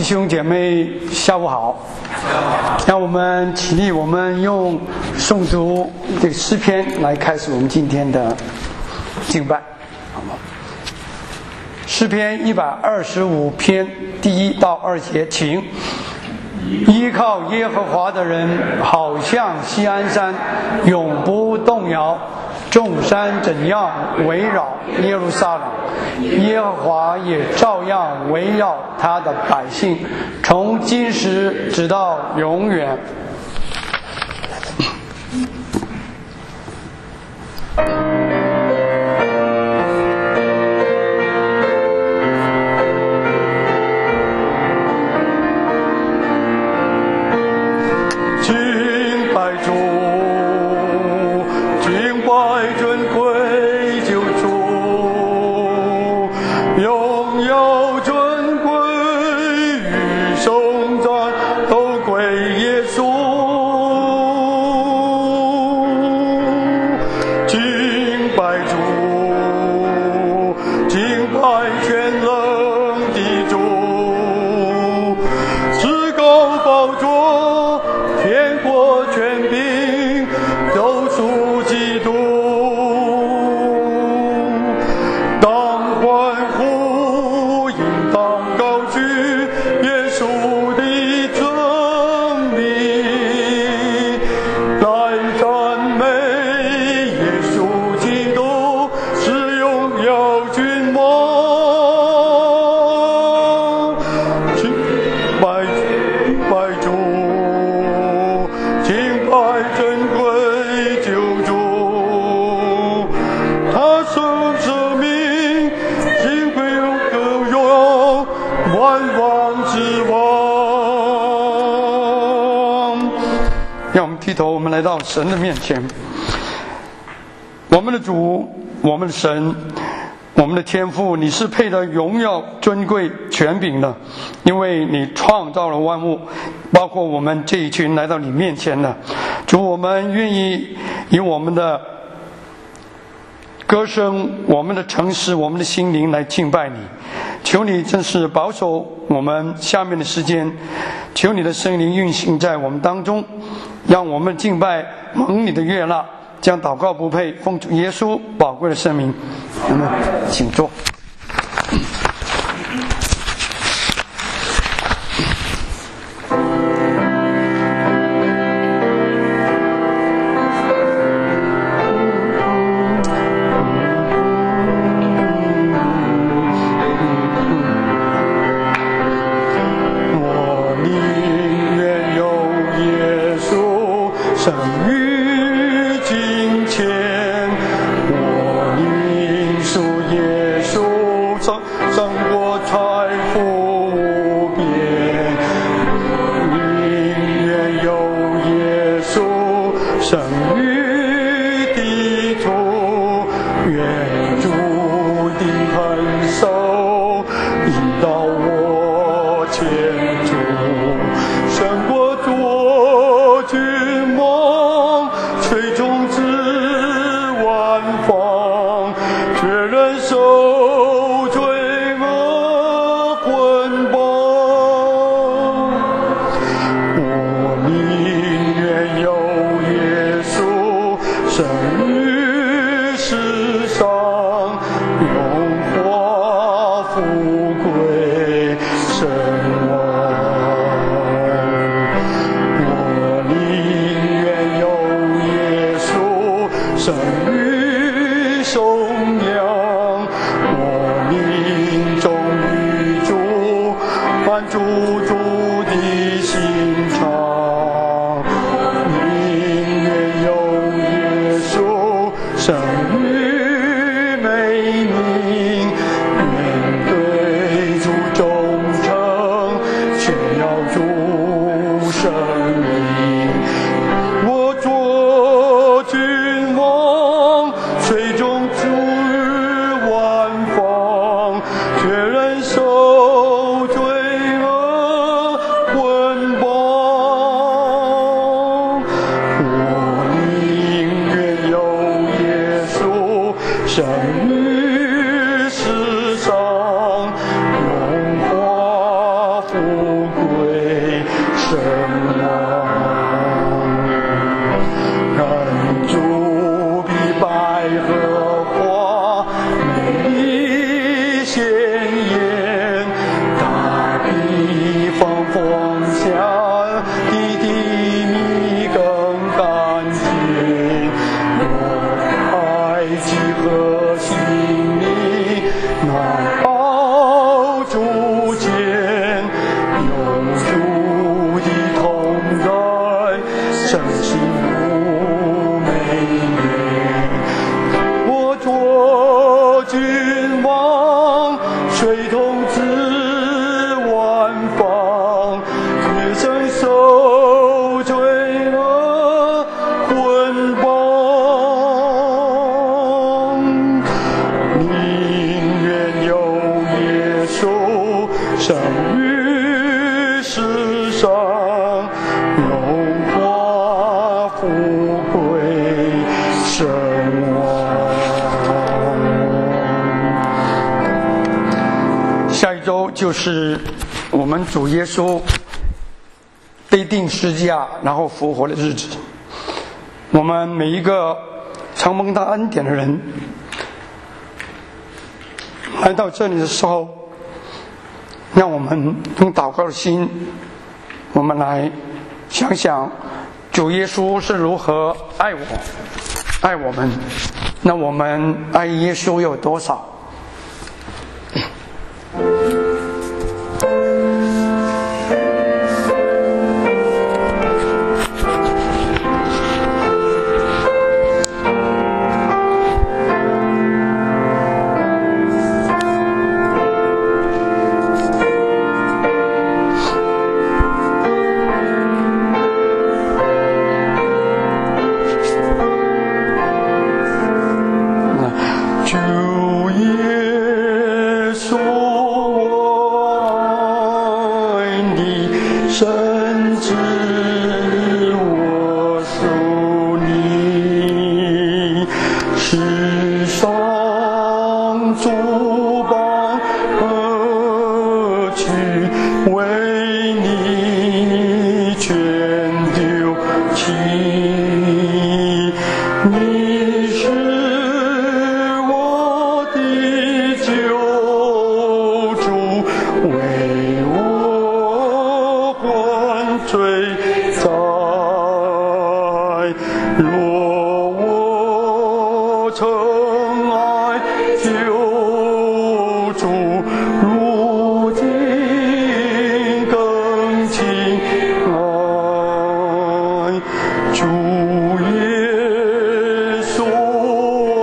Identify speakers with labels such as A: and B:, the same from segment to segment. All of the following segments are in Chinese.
A: 兄姐妹，下午好。让我们起立，我们用诵读这个诗篇来开始我们今天的敬拜。诗篇125篇第1到2节，请。依靠耶和华的人，好像锡安山，永不动摇。众山怎样围绕耶路撒冷，耶和华也照样围绕他的百姓，从今时直到永远。低头，我们来到神的面前。我们的主，我们的神，我们的天父，你是配得荣耀、尊贵、权柄的，因为你创造了万物，包括我们这一群来到你面前的主。我们愿意以我们的歌声、我们的诚实、我们的心灵来敬拜你。求你真是保守我们下面的时间，求你的圣灵运行在我们当中，让我们敬拜蒙你的悦纳，将祷告不配，奉主耶稣宝贵的圣名。我们请坐。生于世上荣华富
B: 王。人主比百合花美丽鲜艳，大地放风下地米更干净。我爱几何心里难抱主见，有主的同在，真幸福美丽。我做君王，水通知万方，也曾受罪恶捆绑，宁愿有耶稣生于世上，荣华富贵身亡。
A: 下一周就是我们主耶稣被钉十字架然后复活的日子。我们每一个常蒙他恩典的人来到这里的时候，让我们用祷告的心，我们来想想主耶稣是如何爱我们，那我们爱耶稣有多少？
B: 主耶稣，我爱你，深知我属你，世上诸般恶趣，为你全丢弃。你是我的救主，为我还罪债。若我曾爱救主，如今更亲爱主耶稣，我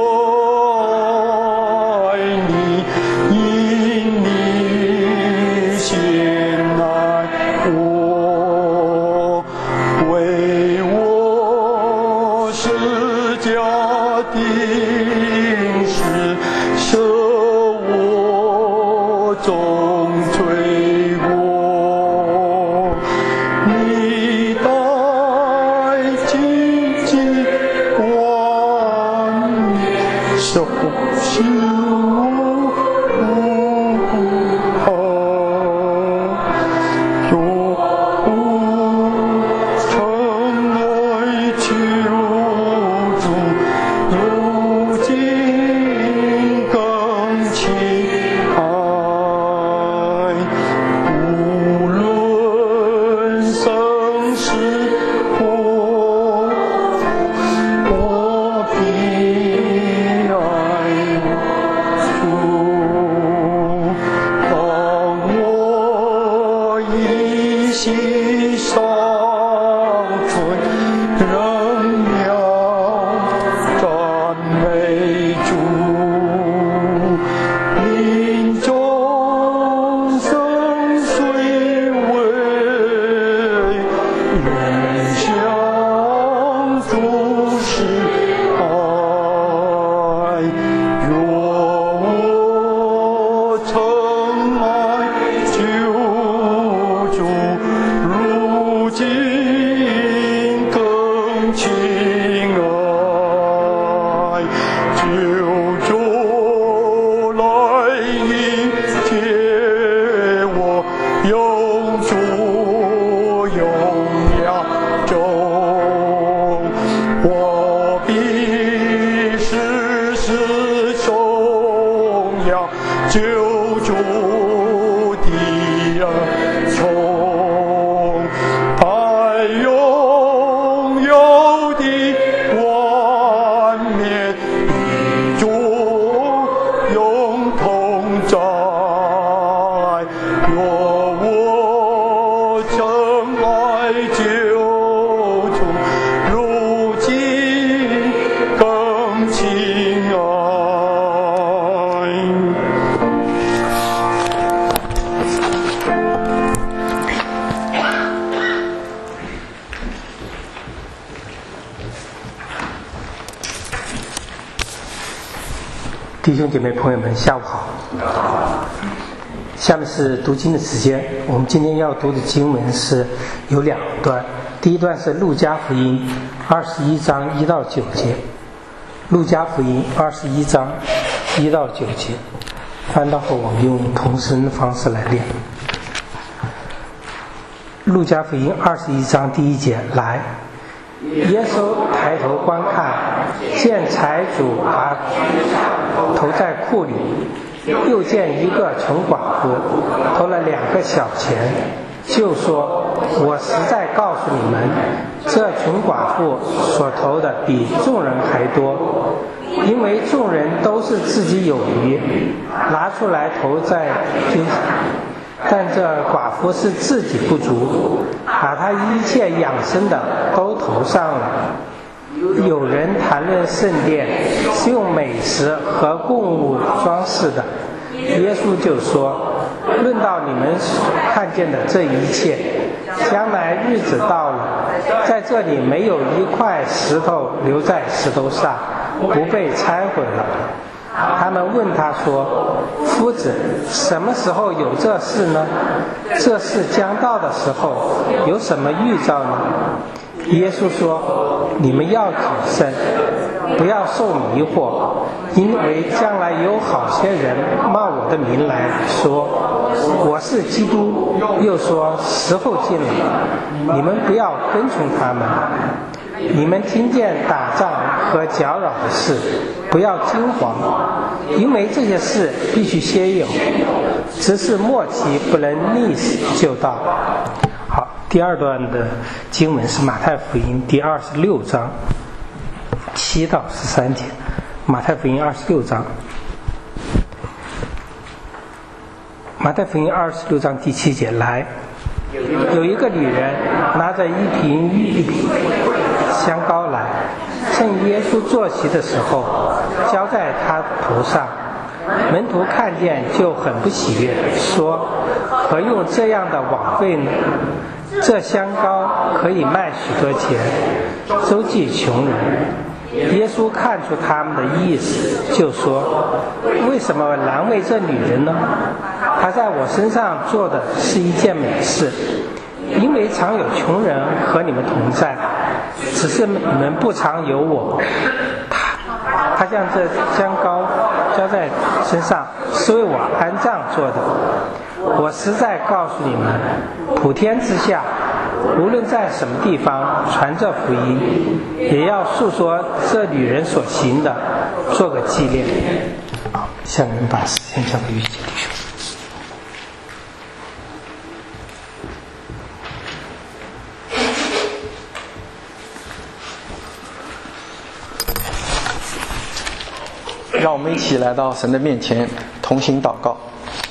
B: 爱你，因你先爱我，为我施加定时，赦我众罪过。你带荆棘冠手修我好，若不曾爱救主，如今更亲爱。无论生死祸，我必爱主。当我依稀伤春，仍要赞美主。林中生虽微，愿向主是爱。若我曾爱救主，如今更亲爱。救主来迎接我，永驻永
C: 弟兄姐妹朋友们，下午好。下面是读经的时间。我们今天要读的经文是有2段，第一段是路加福音21章1到9节。路加福音21章1到9节，翻到后我们用同声的方式来念。路加福音21章第1节，来，耶稣抬头观看，见财主把投在库里，又见一个穷寡妇投了2个小钱，就说：我实在告诉你们，这穷寡妇所投的比众人还多，因为众人都是自己有余，拿出来投在堆上，但这寡妇是自己不足，把她一切养生的都投上了。有人谈论圣殿是用美食和供物装饰的，耶稣就说：论到你们看见的这一切，将来日子到了，在这里没有一块石头留在石头上不被拆毁了。他们问他说：夫子，什么时候有这事呢？这事将到的时候，有什么预兆呢？耶稣说：你们要谨慎，不要受迷惑，因为将来有好些人冒我的名来说我是基督，又说时候近了，你们不要跟从他们。你们听见打仗和搅扰的事，不要惊慌，因为这些事必须先有，只是末期不能立时就到。好，第2段的经文是马太福音第26章7到13节。马太福音26章，马太福音26章第7节，来，有一个女人拿着1瓶玉品香膏来，趁耶稣坐席的时候浇在他头上。门徒看见就很不喜悦，说：何用这样的枉费呢？这香膏可以卖许多钱，周济穷人。耶稣看出他们的意思，就说：为什么难为这女人呢？她在我身上做的是一件美事，因为常有穷人和你们同在，只是你们不常有我。他将这香膏浇在身上，是为我安葬做的。我实在告诉你们，普天之下，无论在什么地方传这福音，也要述说这女人所行的，做个纪念。好，下面把时间交给玉姐弟兄。
B: 让我们一起来到神的面前，同心祷告。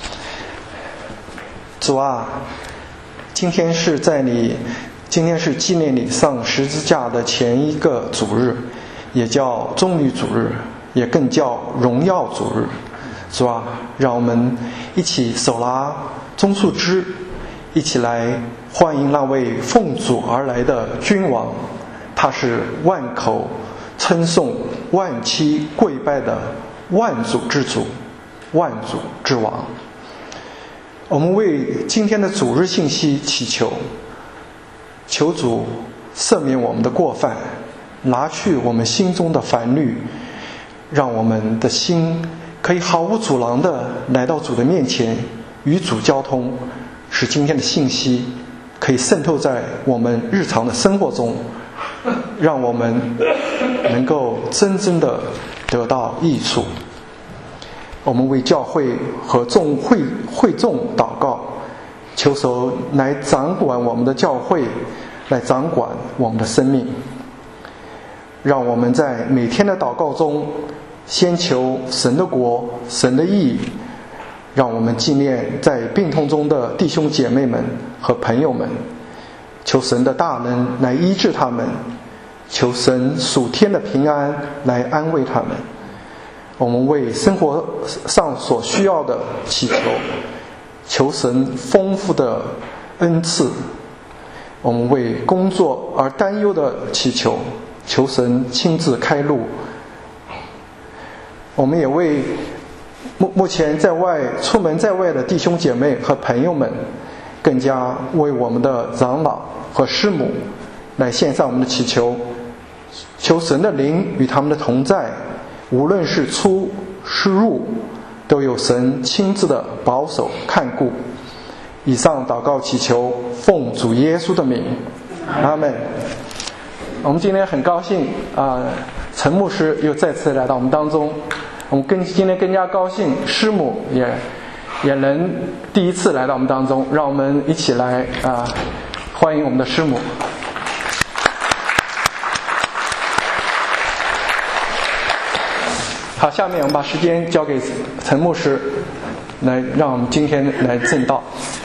B: 主啊，今天是纪念你上十字架的前一个主日，也叫棕榈主日，也更叫荣耀主日。主啊，让我们一起手拿棕树枝，一起来欢迎那位奉主而来的君王。他是万口称颂、万期跪拜的万主之主、万主之王。我们为今天的主日信息祈求，求主赦免我们的过犯，拿去我们心中的烦虑，让我们的心可以毫无阻拦地来到主的面前，与主交通，使今天的信息可以渗透在我们日常的生活中，让我们能够真正的得到益处。我们为教会和会众祷告，求神来掌管我们的教会，来掌管我们的生命。让我们在每天的祷告中，先求神的国、神的义，让我们纪念在病痛中的弟兄姐妹们和朋友们，求神的大能来医治他们，求神属天的平安来安慰他们。我们为生活上所需要的祈求，求神丰富的恩赐。我们为工作而担忧的祈求，求神亲自开路。我们也为目前出门在外的弟兄姐妹和朋友们，更加为我们的长老和师母来献上我们的祈求，求神的灵与他们的同在，无论是出是入，都有神亲自的保守看顾。以上祷告祈求，奉主耶稣的名，阿们。我们今天很高兴陈牧师又再次来到我们当中，我们今天更加高兴，师母也能第一次来到我们当中，让我们一起来欢迎我们的师母。好，下面我们把时间交给陈牧师，来让我们今天来证道。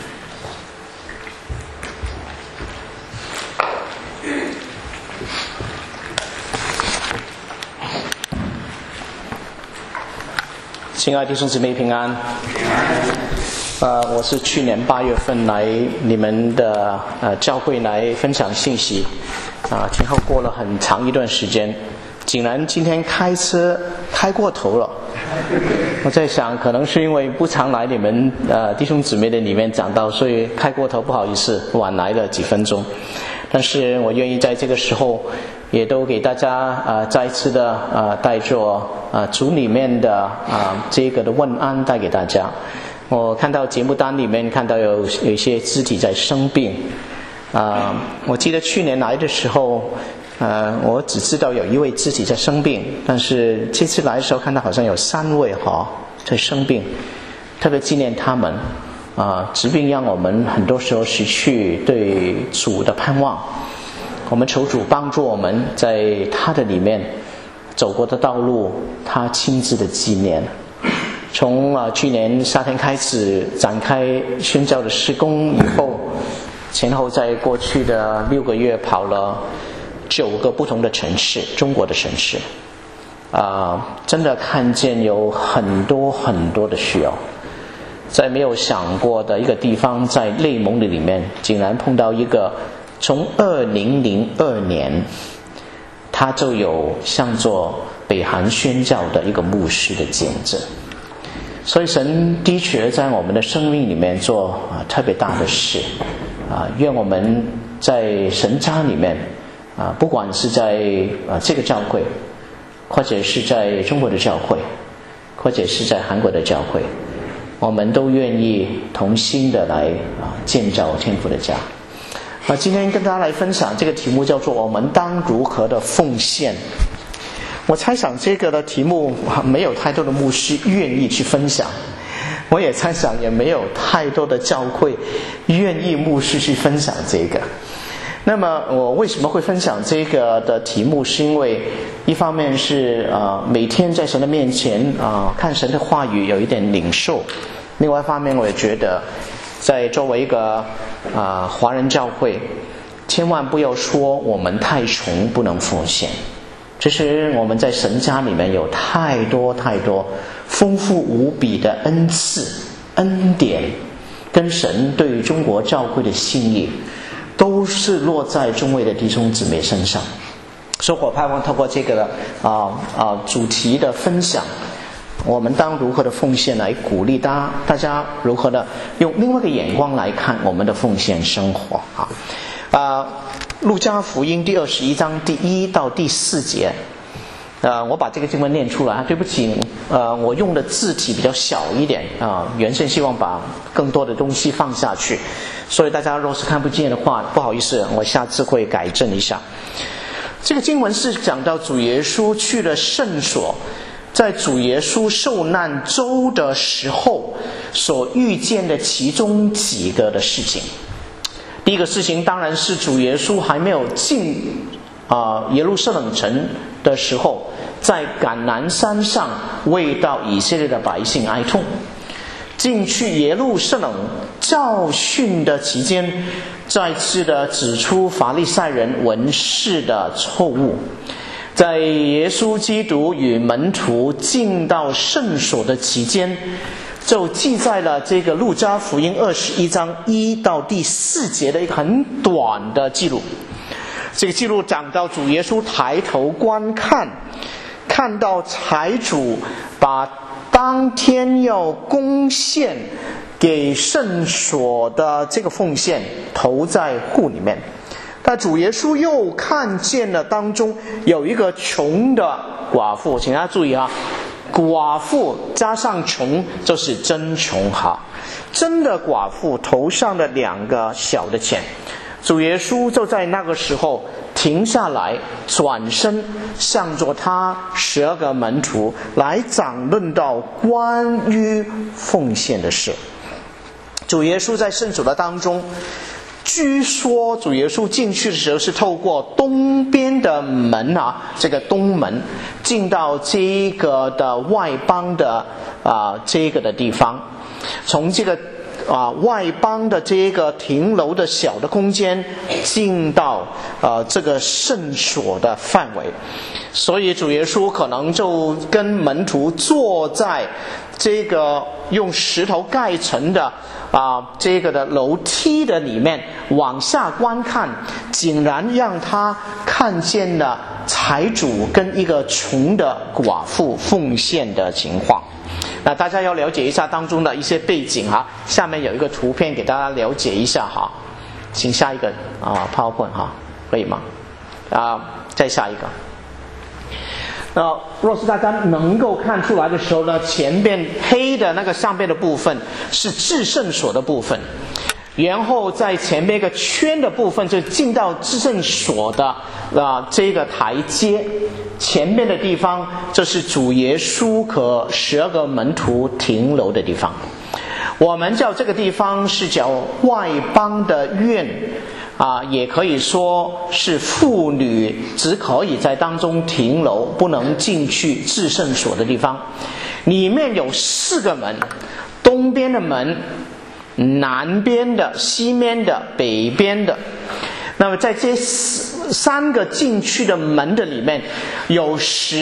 D: 亲爱的弟兄姊妹平安。我是去年8月份来你们的教会来分享信息，前后过了很长一段时间，竟然今天开车开过头了。我在想，可能是因为不常来你们弟兄姊妹的里面讲道，所以开过头，不好意思，晚来了几分钟。但是我愿意在这个时候也都给大家再次的带着主里面的这个的问安带给大家。我看到节目单里面看到有一些肢体在生病，我记得去年来的时候我只知道有一位肢体在生病，但是这次来的时候看到好像有3位在生病，特别纪念他们。疾病让我们很多时候失去对主的盼望，我们求主帮助我们在他的里面走过的道路，他亲自的纪念。从去年夏天开始展开宣教的施工以后，前后在过去的6个月跑了9个不同的城市，中国的城市，真的看见有很多很多的需要。在没有想过的一个地方，在内蒙的里面竟然碰到一个从2002年他就有向做北韩宣教的一个牧师的见证。所以神的确在我们的生命里面做特别大的事，愿我们在神家里面不管是在这个教会，或者是在中国的教会，或者是在韩国的教会，我们都愿意同心的来建造天父的家。今天跟大家来分享这个题目叫做我们当如何的奉献。我猜想这个的题目没有太多的牧师愿意去分享，我也猜想也没有太多的教会愿意牧师去分享这个。那么我为什么会分享这个的题目，是因为一方面是每天在神的面前看神的话语有一点领受，另外一方面我也觉得在作为一个华人教会，千万不要说我们太穷不能奉献。其实我们在神家里面有太多太多丰富无比的恩赐恩典，跟神对于中国教会的心意都是落在众位的弟兄姊妹身上。所以我盼望透过这个主题的分享，我们当如何的奉献来鼓励大家如何的用另外一个眼光来看我们的奉献生活。路加福音第21章第1到第4节，我把这个经文念出来。对不起，我用的字体比较小一点原先希望把更多的东西放下去，所以大家若是看不见的话，不好意思，我下次会改正一下。这个经文是讲到主耶稣去了圣所，在主耶稣受难周的时候所遇见的其中几个的事情。第一个事情当然是主耶稣还没有进耶路撒冷城的时候，在橄榄山上为到以色列的百姓哀痛。进去耶路撒冷教训的期间，再次的指出法利赛人文士的错误。在耶稣基督与门徒进到圣所的期间，就记载了这个路加福音21章1到第4节的一个很短的记录。这个记录讲到主耶稣抬头观看，看到财主把当天要贡献给圣所的这个奉献投在户里面。但主耶稣又看见了当中有一个穷的寡妇，请大家注意啊，寡妇加上穷就是真穷哈。真的寡妇头上的2个小的钱，主耶稣就在那个时候停下来，转身向着他12个门徒来讲论到关于奉献的事。主耶稣在圣所的当中，据说主耶稣进去的时候是透过东边的门啊，这个东门进到这个的外邦的这个的地方，从这个外邦的这个亭楼的小的空间进到这个圣所的范围。所以主耶稣可能就跟门徒坐在这个用石头盖成的这个的楼梯的里面往下观看，竟然让他看见了财主跟一个穷的寡妇奉献的情况。那大家要了解一下当中的一些背景哈，下面有一个图片给大家了解一下哈，请下一个PowerPoint 哈，可以吗？再下一个。若是大家能够看出来的时候呢，前边黑的那个上边的部分是至圣所的部分，然后在前边一个圈的部分就进到至圣所的这个台阶，前面的地方就是主耶稣和12个门徒停留的地方。我们叫这个地方是叫外邦的院也可以说是妇女只可以在当中停留，不能进去至圣所的地方。里面有4个门，东边的门、南边的、西边的、北边的。那么在这3个进去的门的里面有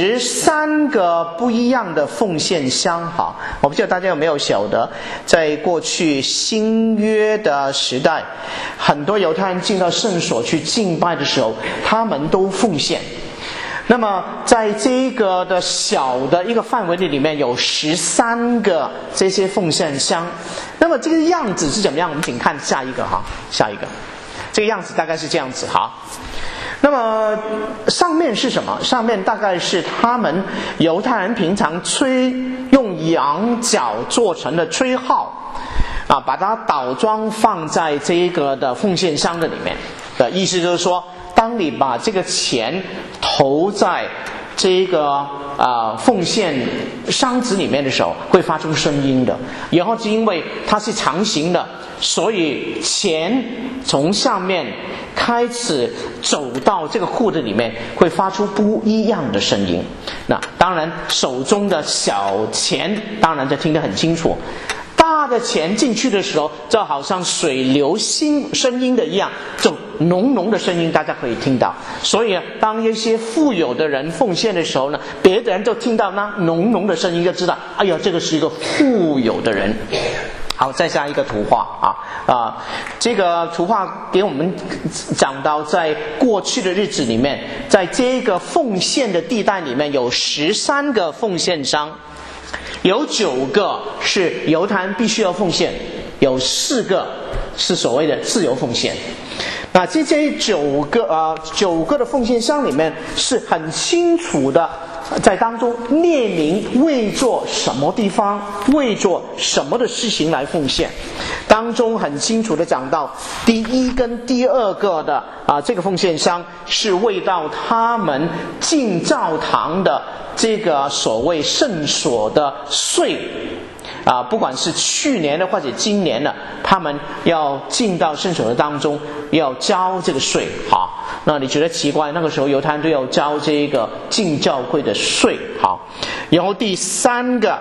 D: 13个不一样的奉献箱。好，我不知道大家有没有晓得，在过去新约的时代，很多犹太人进到圣所去敬拜的时候，他们都奉献。那么在这个的小的一个范围里面有13个这些奉献箱。那么这个样子是怎么样？我们请看下一个哈，下一个。这个样子大概是这样子哈。那么上面是什么？上面大概是他们犹太人平常用羊角做成的吹号把它倒装放在这个的奉献箱的里面的意思，就是说当你把这个钱投在这个奉献箱子里面的时候会发出声音的，然后是因为它是长形的，所以钱从上面开始走到这个户的里面会发出不一样的声音。那当然手中的小钱当然就听得很清楚，大的钱进去的时候就好像水流声音的一样，这种浓浓的声音大家可以听到。所以当一些富有的人奉献的时候呢，别的人就听到那浓浓的声音，就知道哎呀，这个是一个富有的人。好，再下一个图画这个图画给我们讲到在过去的日子里面，在这个奉献的地带里面有13个奉献商，有9个是犹太人必须要奉献，有4个是所谓的自由奉献。那这9个的奉献箱里面是很清楚的在当中列明为做什么地方，为做什么的事情来奉献。当中很清楚的讲到第1跟第2个的这个奉献箱是为到他们进教堂的这个所谓圣所的税不管是去年的或者今年的，他们要进到圣所的当中要交这个税。好，那你觉得奇怪，那个时候犹太人都要交这个进教会的税。好，然后第三个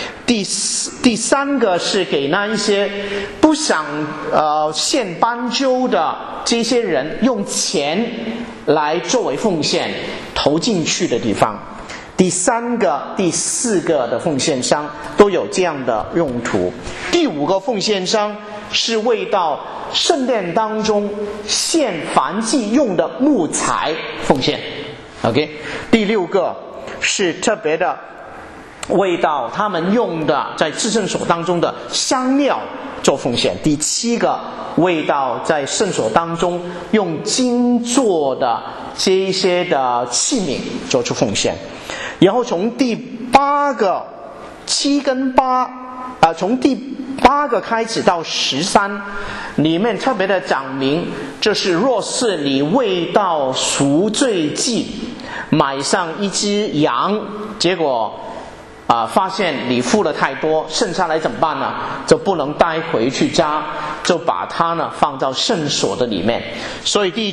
D: 是给那一些不想献斑鸠的这些人用钱来作为奉献投进去的地方。第3个、第4个的奉献箱都有这样的用途。第5个奉献箱是为到圣殿当中献燔祭用的木材奉献。OK， 第6个是特别的为到他们用的在至圣所当中的香料做奉献。第7个，为到在圣所当中用金做的这一些的器皿做出奉献。然后从第8个7跟8从第8个开始到13里面特别的讲明，这是若是你为到赎罪祭买上一只羊，结果发现你付了太多，剩下来怎么办呢？就不能带回去家，就把它呢放到圣所的里面。所以第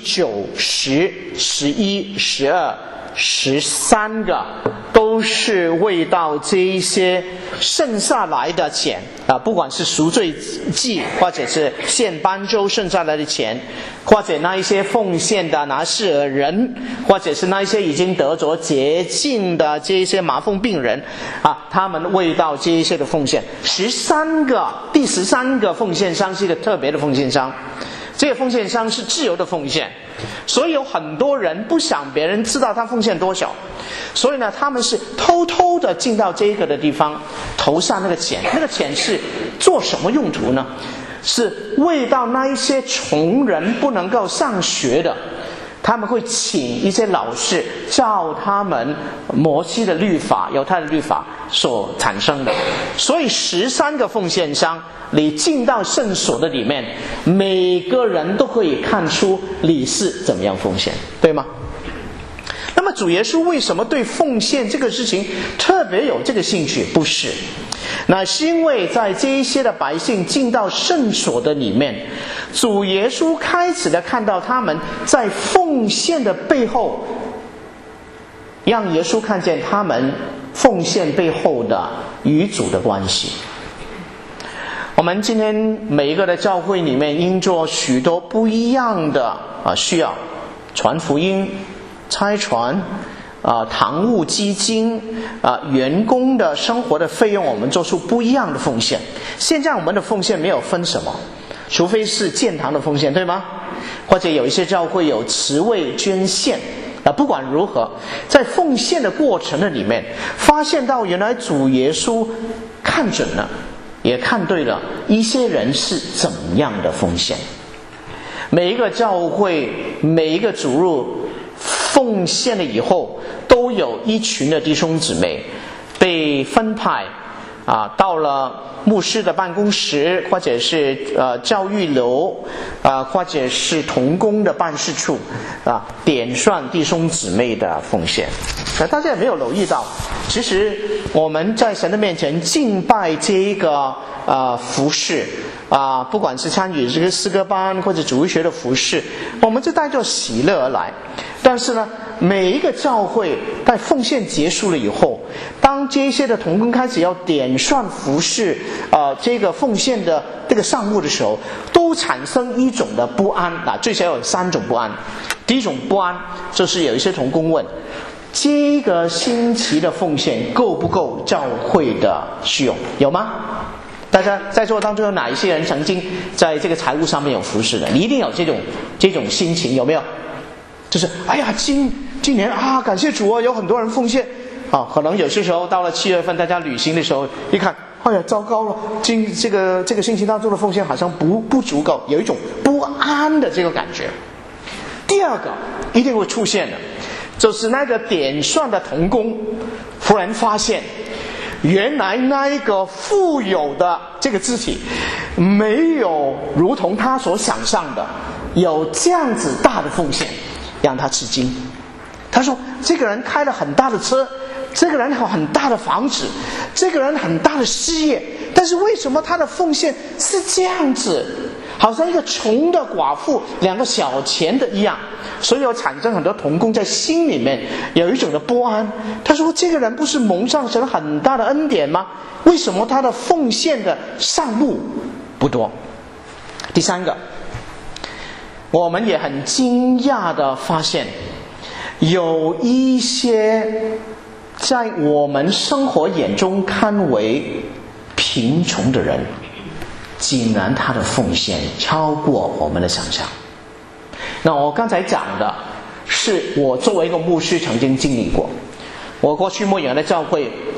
D: 9、10、11、12、13个都是为到这一些剩下来的钱不管是赎罪祭或者是献斑鸠剩下来的钱，或者那一些奉献的拿细耳人，或者是那一些已经得着洁净的这一些麻风病人他们为到这一些的奉献。第13个奉献商是一个特别的奉献商，这个奉献商是自由的奉献，所以有很多人不想别人知道他奉献多少，所以呢他们是偷偷的进到这个的地方投下那个钱。那个钱是做什么用途呢？是为到那一些穷人不能够上学的，他们会请一些老师教他们摩西的律法，犹太的律法所产生的。所以13个奉献商，你进到圣所的里面，每个人都可以看出你是怎么样奉献，对吗？那么主耶稣为什么对奉献这个事情特别有这个兴趣？不是，那是因为在这一些的百姓进到圣所的里面，主耶稣开始的看到他们在奉献的背后，让耶稣看见他们奉献背后的与主的关系。我们今天每一个的教会里面因着许多不一样的需要，传福音、差传堂务基金员工的生活的费用，我们做出不一样的奉献。现在我们的奉献没有分什么，除非是建堂的奉献，对吗？或者有一些教会有慈位捐献不管如何，在奉献的过程的里面，发现到原来主耶稣看准了，也看对了一些人是怎么样的奉献。每一个教会，每一个主日奉献了以后，都有一群的弟兄姊妹被分派到了牧师的办公室，或者是教育楼或者是同工的办事处点算弟兄姊妹的奉献。大家也没有留意到，其实我们在神的面前敬拜这一个服事不管是参与这个诗歌班或者主日学的服事，我们就带着喜乐而来。但是呢，每一个教会在奉献结束了以后，当这些的同工开始要点算服事这个奉献的这个项目的时候，都产生一种的不安最少有3种不安。第一种不安就是有一些同工问，这个星期的奉献够不够教会的需用？有吗？大家在座当中有哪一些人曾经在这个财务上面有服事的？你一定有这种心情，有没有？就是哎呀，今年感谢主有很多人奉献可能有些时候到了7月份大家旅行的时候，一看哎呀糟糕了，这个星期当中的奉献好像不足够，有一种不安的这个感觉。第二个一定会出现的，就是那个点算的同工忽然发现，原来那一个富有的这个肢体没有如同他所想象的有这样子大的奉献，让他吃惊。他说这个人开了很大的车，这个人有很大的房子，这个人很大的事业，但是为什么他的奉献是这样子，好像一个穷的寡妇2个小钱的一样。所以有产生很多同工在心里面有一种的不安。他说这个人不是蒙上神很大的恩典吗？为什么他的奉献的项目不多？第3个，我们也很惊讶的发现，有一些在我们生活眼中看为贫穷的人，竟然他的奉献超过我们的想象。那我刚才讲的是我作为一个牧师曾经经历过。我过去牧养的教会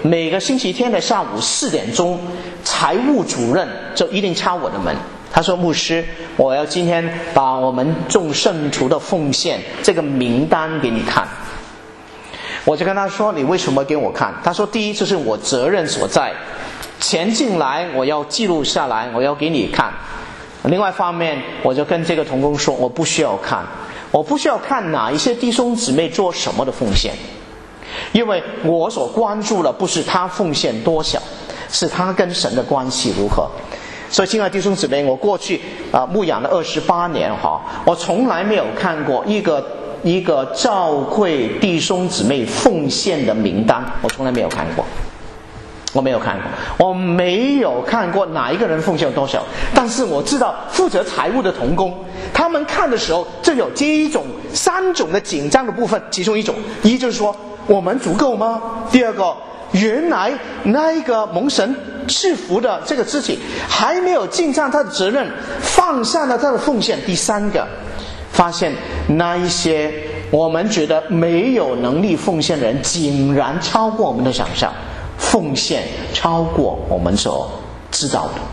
D: 每个星期天的下午4点钟，财务主任就一定敲我的门。他说：“牧师，我要今天把我们众圣徒的奉献这个名单给你看。”我就跟他说：“你为什么给我看？”他说：“第一，这是我责任所在，钱进来我要记录下来，我要给你看。另外一方面，我就跟这个同工说，我不需要看，我不需要看哪一些弟兄姊妹做什么的奉献，因为我所关注的不是他奉献多少，是他跟神的关系如何。”所以亲爱的弟兄姊妹，我过去牧养了28年我从来没有看过一个教会弟兄姊妹奉献的名单，我从来没有看过。我没有看过哪一个人奉献多少，但是我知道负责财务的同工，他们看的时候就有3种的紧张的部分，其中一种，一就是说我们足够吗？第二个，原来那一个蒙神赐福的这个肢体还没有尽上他的责任，放下了他的奉献。第三个，发现那一些我们觉得没有能力奉献的人，竟然超过我们的想象，奉献超过我们所知道的。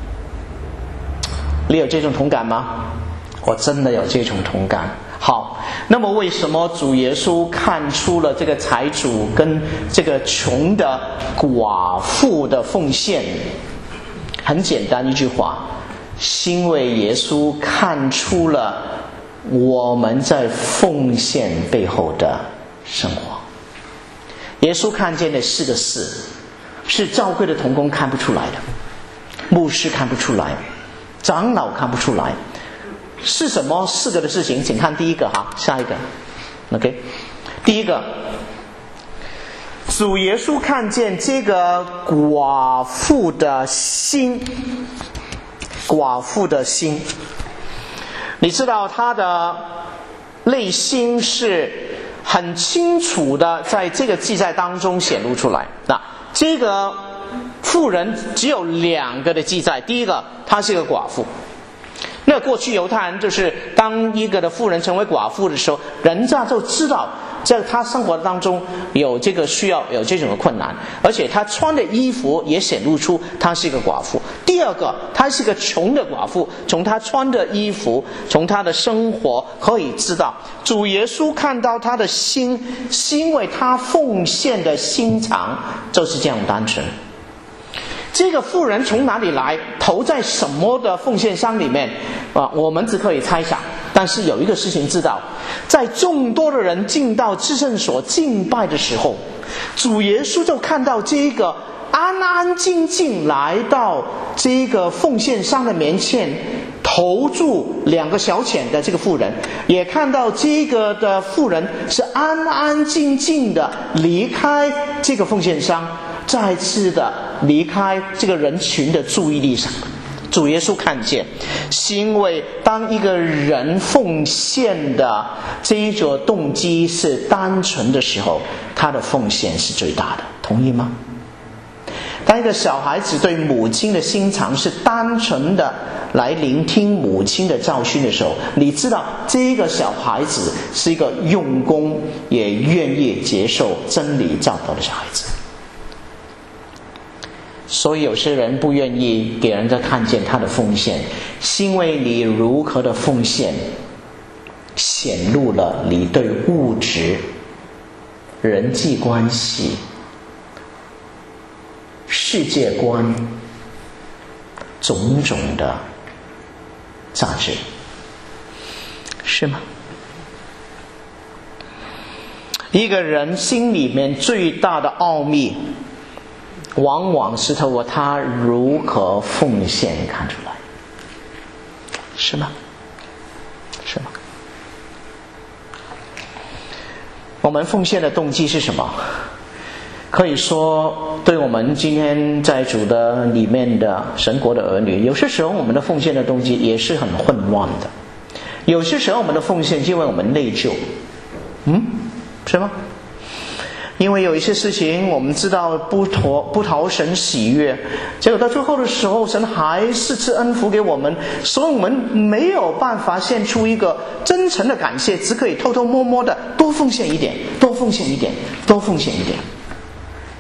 D: 你有这种同感吗？我真的有这种同感。好，那么为什么主耶稣看出了这个财主跟这个穷的寡妇的奉献？很简单一句话，因为耶稣看出了我们在奉献背后的生活。耶稣看见的4个事，是教会的同工看不出来的，牧师看不出来，长老看不出来。是什么4个的事情？请看第一个下一个 OK。 第一个，主耶稣看见这个寡妇的心。你知道他的内心是很清楚的，在这个记载当中显露出来。那这个妇人只有2个的记载，第一个，她是一个寡妇。那过去犹太人就是当一个的妇人成为寡妇的时候，人家就知道在她生活当中有这个需要，有这种的困难，而且她穿的衣服也显露出她是一个寡妇。第二个，她是个穷的寡妇，从她穿的衣服，从她的生活可以知道，主耶稣看到她的心，是因为她奉献的心肠就是这样单纯。这个妇人从哪里来，投在什么的奉献箱里面我们只可以猜想。但是有一个事情知道，在众多的人进到至圣所敬拜的时候，主耶稣就看到这个安安静静来到这个奉献箱的面前，投注2个小钱的这个妇人，也看到这个的妇人是安安静静的离开这个奉献箱，再次的离开这个人群的注意力上。主耶稣看见，是因为当一个人奉献的这一种动机是单纯的时候，他的奉献是最大的。同意吗？当一个小孩子对母亲的心肠是单纯的来聆听母亲的教训的时候，你知道这个小孩子是一个用功也愿意接受真理教导的小孩子。所以有些人不愿意给人家看见他的奉献，是因为你如何的奉献显露了你对物质、人际关系、世界观种种的价值，是吗？一个人心里面最大的奥秘，往往是透过他如何奉献看出来，是吗？是吗？我们奉献的动机是什么？可以说，对我们今天在主的里面的神国的儿女，有些时候我们的奉献的动机也是很混乱的。有些时候我们的奉献是因为我们内疚，是吗？因为有一些事情我们知道不讨神喜悦，结果到最后的时候神还是赐恩福给我们，所以我们没有办法献出一个真诚的感谢，只可以偷偷摸摸的多奉献一点，多奉献一点，多奉献一点。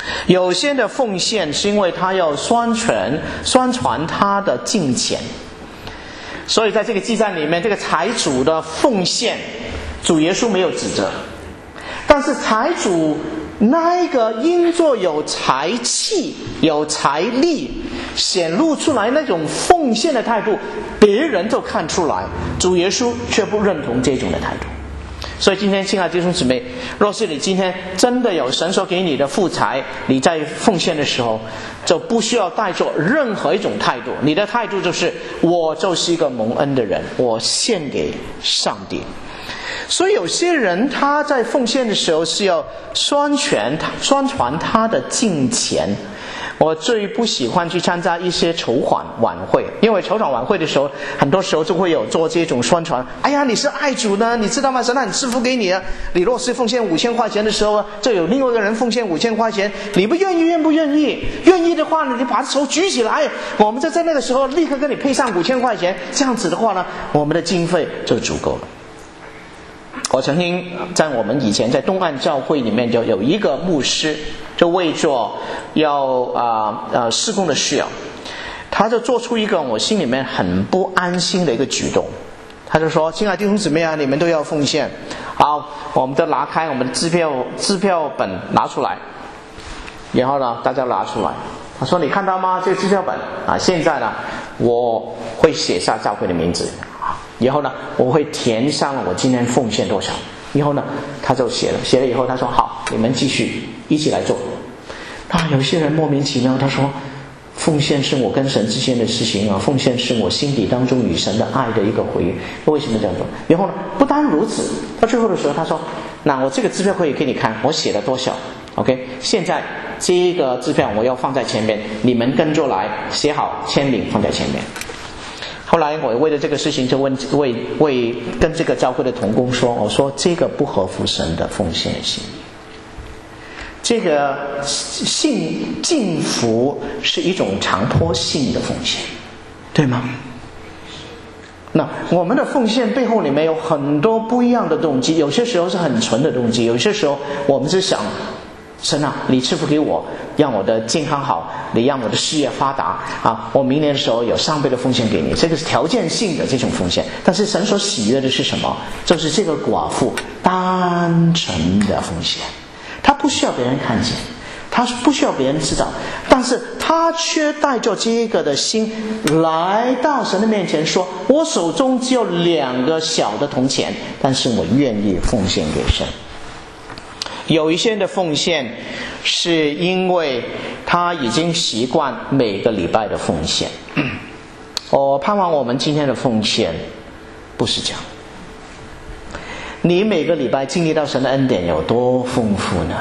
D: 有些的奉献是因为他要宣传他的金钱，所以在这个记载里面，这个财主的奉献，主耶稣没有指责，但是财主那一个因着有财气、有财力显露出来那种奉献的态度，别人就看出来，主耶稣却不认同这种的态度。所以今天亲爱的弟兄姊妹，若是你今天真的有神所给你的富财，你在奉献的时候就不需要带着任何一种态度，你的态度就是我就是一个蒙恩的人，我献给上帝。所以有些人他在奉献的时候是要宣传他的金钱。我最不喜欢去参加一些筹款晚会，因为筹款晚会的时候，很多时候就会有做这种宣传。哎呀，你是爱主呢，你知道吗？神很赐福给你啊！你若是奉献5000块钱的时候，就有另外一个人奉献5000块钱，你不愿意？愿不愿意？愿意的话呢，你把手举起来，我们就在那个时候立刻给你配上5000块钱。这样子的话呢，我们的经费就足够了。我曾经在我们以前在东岸教会里面就有一个牧师，就为着要事工的需要，他就做出一个我心里面很不安心的一个举动。他就说：亲爱的弟兄姊妹啊，你们都要奉献，好，我们都拿开我们的支票本拿出来，然后呢大家拿出来。他说：你看到吗？这个支票本啊，现在呢我会写下教会的名字，然后呢我会填上我今天奉献多少。然后呢他就写了以后，他说：好，你们继续一起来做。有些人莫名其妙，他说奉献是我跟神之间的事情啊，奉献是我心底当中与神的爱的一个回应。为什么这样做？然后呢不单如此，到最后的时候他说：那我这个支票可以给你看我写了多少 OK， 现在这个支票我要放在前面，你们跟着来写好签名放在前面。后来我为了这个事情就为跟这个教会的同工说，我说这个不合乎神的奉献心意，这个敬服是一种强迫性的奉献，对吗？那我们的奉献背后里面有很多不一样的动机，有些时候是很纯的动机，有些时候我们是想神啊，你赐福给我，让我的健康好，你让我的事业发达啊！我明年的时候有3倍的奉献给你，这个是条件性的这种奉献。但是神所喜悦的是什么？就是这个寡妇单纯的奉献，他不需要别人看见，他不需要别人知道，但是他却带着这个的心来到神的面前说：我手中只有2个小的铜钱，但是我愿意奉献给神。有一些人的奉献是因为他已经习惯每个礼拜的奉献。我盼望我们今天的奉献不是这样。你每个礼拜经历到神的恩典有多丰富呢？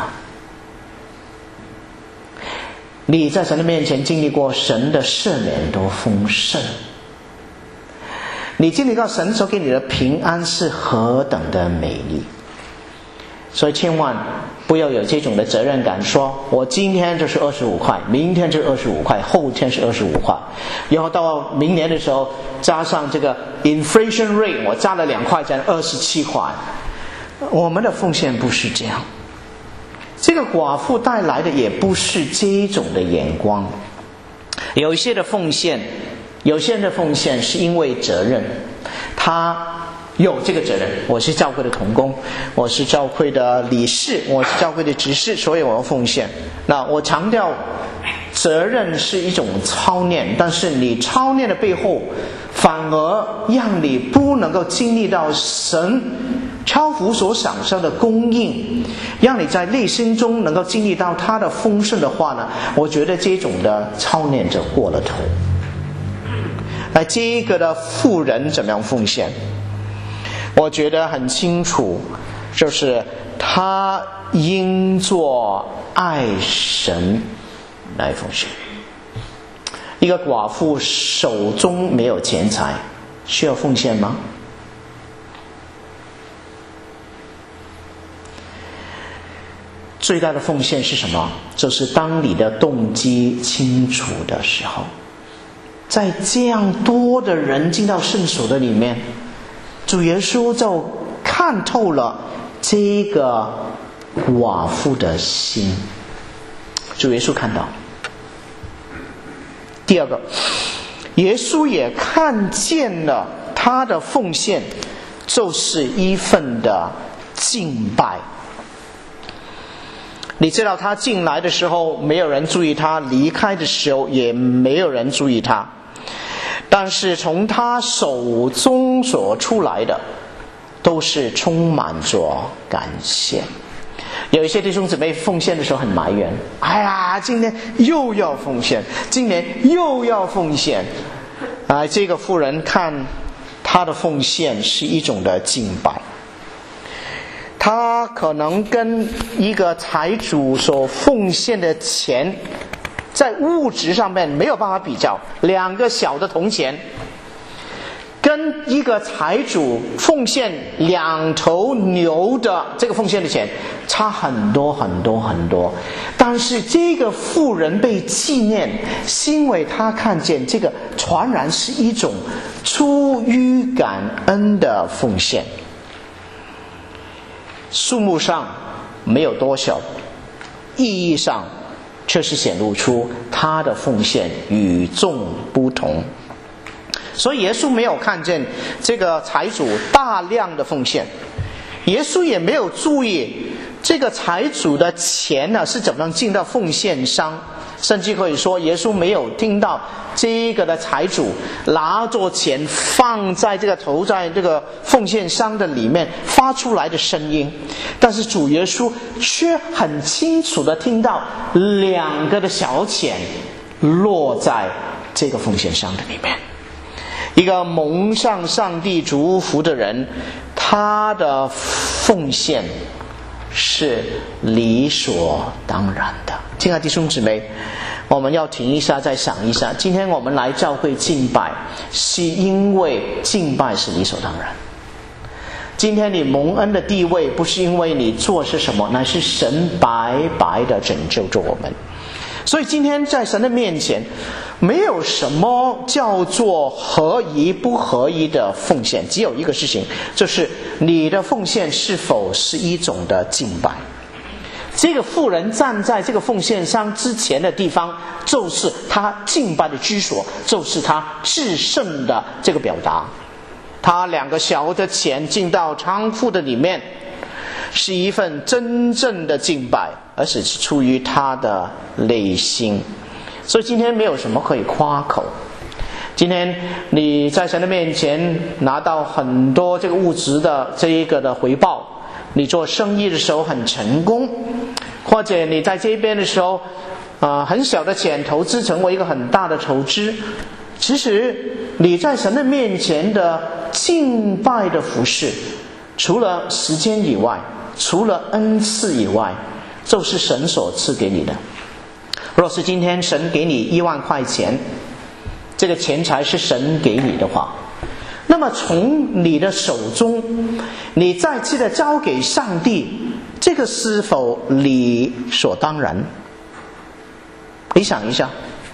D: 你在神的面前经历过神的赦免多丰盛？你经历到神所给你的平安是何等的美丽？所以千万不要有这种的责任感，说我今天就是25块，明天就是25块，后天是25块，然后到明年的时候加上这个 inflation rate， 我加了2块钱，27块。我们的奉献不是这样，这个寡妇带来的也不是这种的眼光。有一些的奉献，有些人的奉献是因为责任，他有这个责任，我是教会的同工，我是教会的理事，我是教会的执事，所以我要奉献。那我强调责任是一种操练，但是你操练的背后反而让你不能够经历到神超乎所想象的供应，让你在内心中能够经历到他的丰盛的话呢，我觉得这种的操练就过了头。那这个的妇人怎么样奉献？我觉得很清楚，就是他因做爱神来奉献。一个寡妇手中没有钱财，需要奉献吗？最大的奉献是什么？就是当你的动机清楚的时候，在这样多的人进到圣所的里面，主耶稣就看透了这个寡妇的心。 主耶稣看到。第二个，耶稣也看见了他的奉献就是一份的敬拜。你知道他进来的时候没有人注意他，离开的时候也没有人注意他，但是从他手中所出来的都是充满着感谢。有一些弟兄姊妹奉献的时候很埋怨，哎呀，今年又要奉献，今年又要奉献。这个妇人看他的奉献是一种的敬拜，他可能跟一个财主所奉献的钱在物质上面没有办法比较，2个小的铜钱跟一个财主奉献2头牛的这个奉献的钱差很多很多很多。但是这个妇人被纪念，是因为他看见这个传然是一种出于感恩的奉献，数目上没有多少，意义上却是显露出他的奉献与众不同。所以耶稣没有看见这个财主大量的奉献，耶稣也没有注意这个财主的钱是怎么样进到奉献箱，甚至可以说耶稣没有听到这个的财主拿着钱放在这个投在这个奉献箱的里面发出来的声音，但是主耶稣却很清楚的听到2个的小钱落在这个奉献箱的里面。一个蒙上上帝祝福的人，他的奉献是理所当然的。亲爱的弟兄姊妹，我们要停一下再想一下，今天我们来教会敬拜是因为敬拜是理所当然。今天你蒙恩的地位不是因为你做是什么，乃是神白白的拯救着我们。所以今天在神的面前没有什么叫做合宜不合宜的奉献，只有一个事情，就是你的奉献是否是一种的敬拜。这个妇人站在这个奉献箱之前的地方，就是他敬拜的居所，就是他至圣的这个表达。他2个小的钱进到仓库的里面，是一份真正的敬拜，而且是出于他的内心。所以今天没有什么可以夸口。今天你在神的面前拿到很多这个物质的这一个的回报，你做生意的时候很成功，或者你在这边的时候很小的钱投资成为一个很大的投资，其实你在神的面前的敬拜的服事，除了时间以外，除了恩赐以外，就是神所赐给你的。若是今天神给你1万块钱，这个钱财是神给你的话，那么从你的手中你再次的交给上帝，这个是否理所当然？你想一下，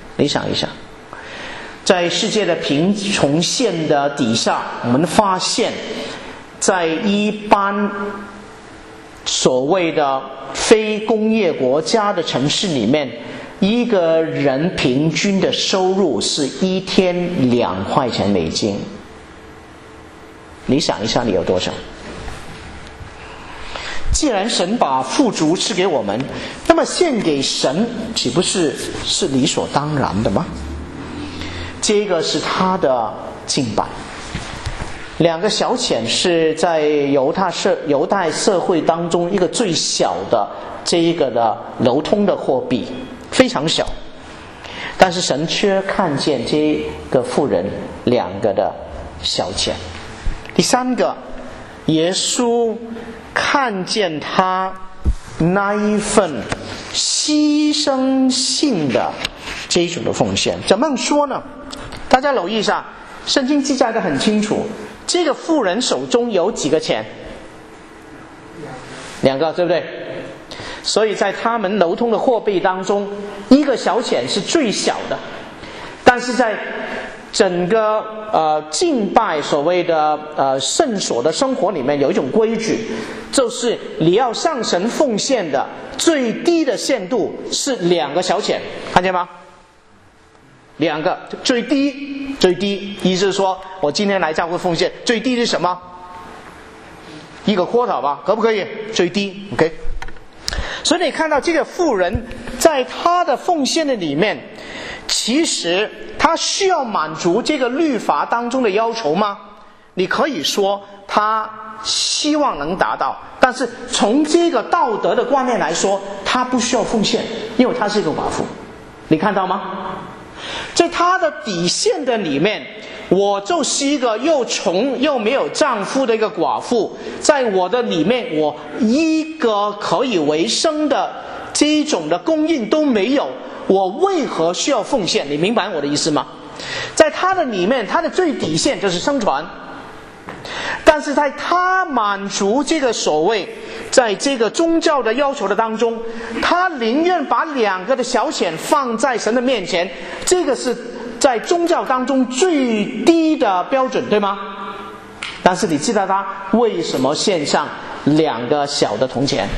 D: 在世界的贫穷线的底下，我们发现在一般所谓的非工业国家的城市里面，一个人平均的收入是1天2块钱美金。你想一下，你有多少？既然神把富足赐给我们，那么献给神岂不是理所当然的吗？这个是他的敬拜。2个小钱是在犹太社会当中一个最小的这一个的流通的货币，非常小，但是神却看见这个妇人2个的小钱。第3个，耶稣看见他那一份牺牲性的这一种的奉献。怎么样说呢？大家留意一下，圣经记载得很清楚，这个妇人手中有几个钱？2个，对不对？所以在他们流通的货币当中，1个小钱是最小的，但是在整个敬拜所谓的圣所的生活里面有一种规矩，就是你要向神奉献的最低的限度是2个小钱，看见吗？2个最低，意思是说我今天来教会奉献最低是什么？1个quota吧，可不可以？最低 OK。 所以你看到这个妇人在她的奉献的里面，其实她需要满足这个律法当中的要求吗？你可以说她希望能达到，但是从这个道德的观念来说，她不需要奉献，因为她是一个寡妇。你看到吗？在她的底线的里面，我就是一个又穷又没有丈夫的一个寡妇，在我的里面，我一个可以为生的这种的供应都没有，我为何需要奉献？你明白我的意思吗？在他的里面，他的最底线就是生存，但是在他满足这个所谓在这个宗教的要求的当中，他宁愿把2个的小钱放在神的面前，这个是在宗教当中最低的标准，对吗？但是你知道他为什么献上2个小的铜钱？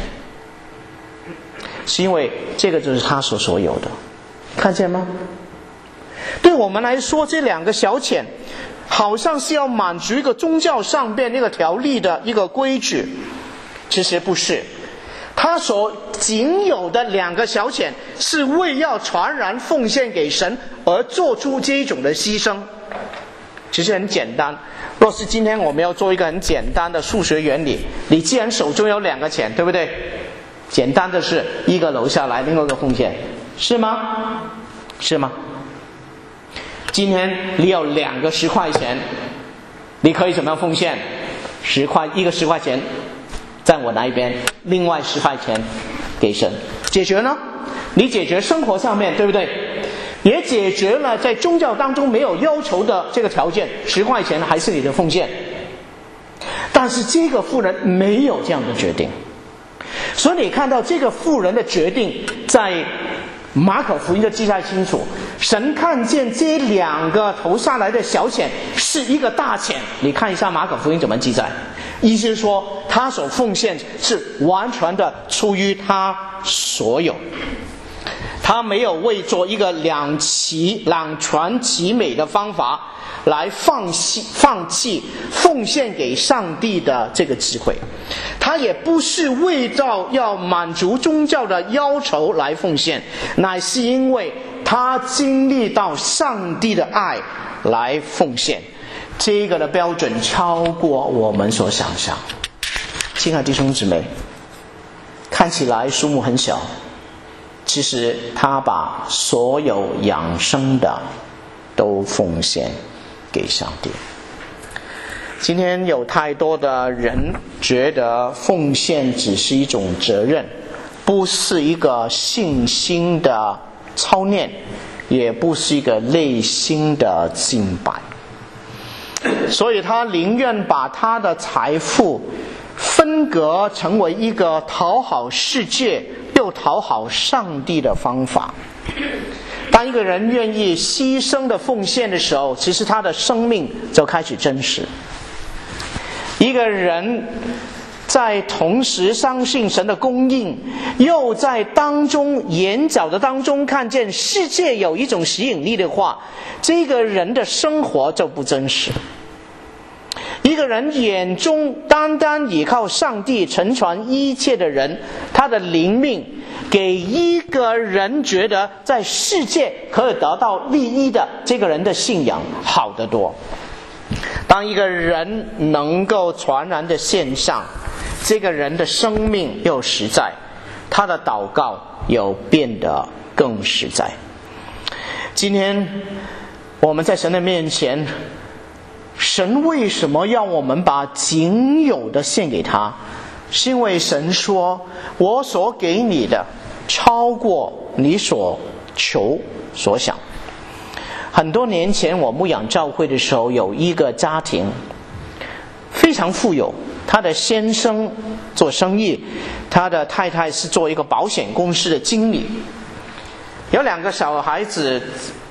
D: 是因为这个就是他所有的，看见吗？对我们来说，这2个小钱好像是要满足一个宗教上边那个条例的一个规矩，其实不是。他所仅有的2个小钱是为要传然奉献给神而做出这一种的牺牲。其实很简单，若是今天我们要做一个很简单的数学原理，你既然手中有2个钱，对不对？简单的是一个留下来，另外一个奉献，是吗？是吗？今天你有2个10块钱，你可以怎么样奉献？1个10块钱在我那一边，另外10块钱给神，解决呢？你解决生活上面，对不对？也解决了在宗教当中没有要求的这个条件，10块钱还是你的奉献。但是这个妇人没有这样的决定，所以你看到这个妇人的决定在马可福音的记载清楚，神看见这2个投下来的小钱是一个大钱。你看一下马可福音怎么记载，意思是说他所奉献是完全的出于他所有，他没有为做一个两全其美的方法来放弃奉献给上帝的这个智慧，他也不是为到要满足宗教的要求来奉献，乃是因为他经历到上帝的爱来奉献。这个的标准超过我们所想象。亲爱的弟兄姊妹，看起来数目很小，其实他把所有养生的都奉献给上帝。今天有太多的人觉得奉献只是一种责任，不是一个信心的操练，也不是一个内心的敬拜，所以他宁愿把他的财富分割成为一个讨好世界又讨好上帝的方法。当一个人愿意牺牲的奉献的时候，其实他的生命就开始真实。一个人在同时相信神的供应，又在当中眼角的当中看见世界有一种吸引力的话，这个人的生活就不真实。一个人眼中单单依靠上帝成全一切的人，他的灵命给一个人觉得在世界可以得到利益的这个人的信仰好得多。当一个人能够全然的献上，这个人的生命又实在，他的祷告又变得更实在。今天我们在神的面前，神为什么要我们把仅有的献给他？是因为神说，我所给你的超过你所求所想。很多年前我牧养教会的时候，有一个家庭非常富有，他的先生做生意，他的太太是做一个保险公司的经理，有2个小孩子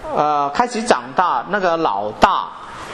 D: 开始长大，那个老大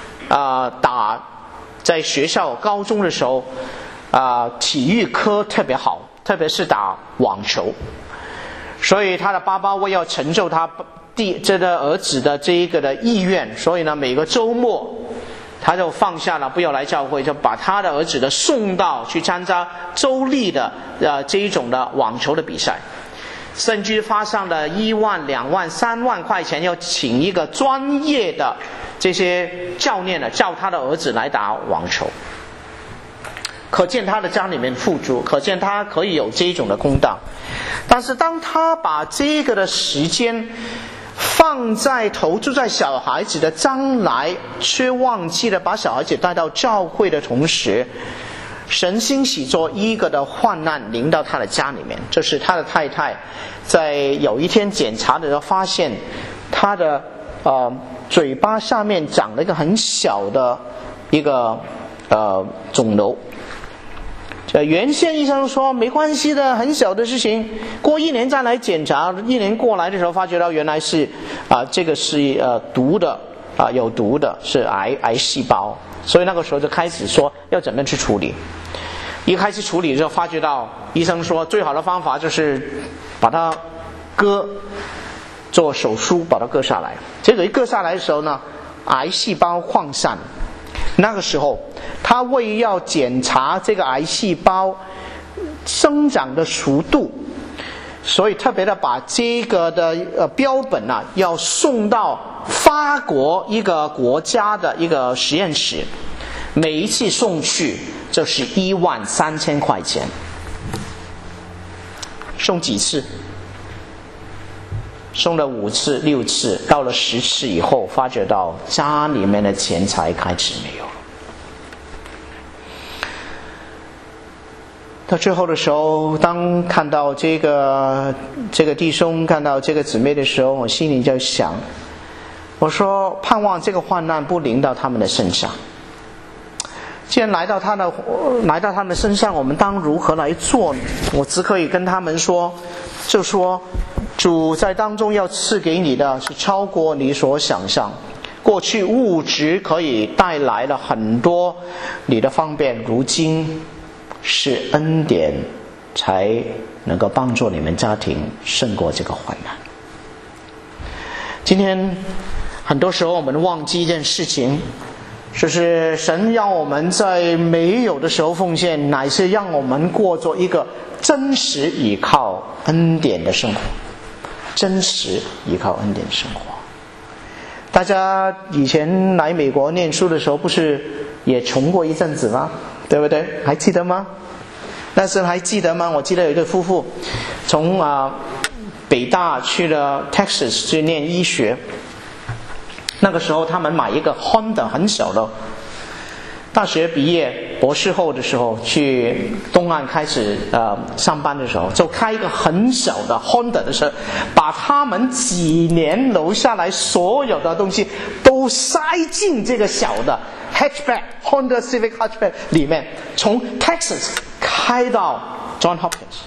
D: 在学校高中的时候体育科特别好，特别是打网球，所以他的爸爸为要成就他这个儿子的这一个的意愿，所以呢每个周末他就放下了不要来教会，就把他的儿子的送到去参加州立的这一种的网球的比赛，甚至花上了1万、2万、3万块钱，要请一个专业的这些教练呢，教他的儿子来打网球。可见他的家里面富足，可见他可以有这种的公道。但是当他把这个的时间投注在小孩子的将来，却忘记了把小孩子带到教会的同时，神兴起做一个的患难临到他的家里面。就是他的太太在有一天检查的时候，发现他的嘴巴下面长了一个很小的一个肿瘤。原先医生说没关系的，很小的事情，过1年再来检查。1年过来的时候，发觉到原来是这个是毒的有毒的，是癌细胞。所以那个时候就开始说要怎么去处理。一开始处理的时候，发觉到医生说最好的方法就是把它做手术把它割下来。结果一割下来的时候呢，癌细胞扩散。那个时候他为要检查这个癌细胞生长的速度，所以特别的把这个的标本要送到法国一个国家的一个实验室，每一次送去就是1万3千块钱。送几次？送了5次、6次，到了10次以后，发觉到家里面的钱财开始没有了。到最后的时候，当看到这个弟兄，看到这个姊妹的时候，我心里就想，我说盼望这个患难不临到他们的身上。既然来到他们身上，我们当如何来做呢？我只可以跟他们说，就说主在当中要赐给你的是超过你所想象。过去物质可以带来了很多你的方便，如今是恩典才能够帮助你们家庭胜过这个患难。今天很多时候我们忘记一件事情，就是神让我们在没有的时候奉献，乃是让我们过着一个真实依靠恩典的生活。真实依靠恩典的生活。大家以前来美国念书的时候，不是也穷过一阵子吗？对不对？还记得吗？那时候还记得吗？我记得有一对夫妇从北大去了 Texas 去念医学。那个时候他们买一个 Honda 很小的，大学毕业博士后的时候去东岸开始上班的时候，就开一个很小的 Honda 的车，把他们几年留下来所有的东西都塞进这个小的 hatchback Honda Civic hatchback 里面，从 Texas 开到 John Hopkins。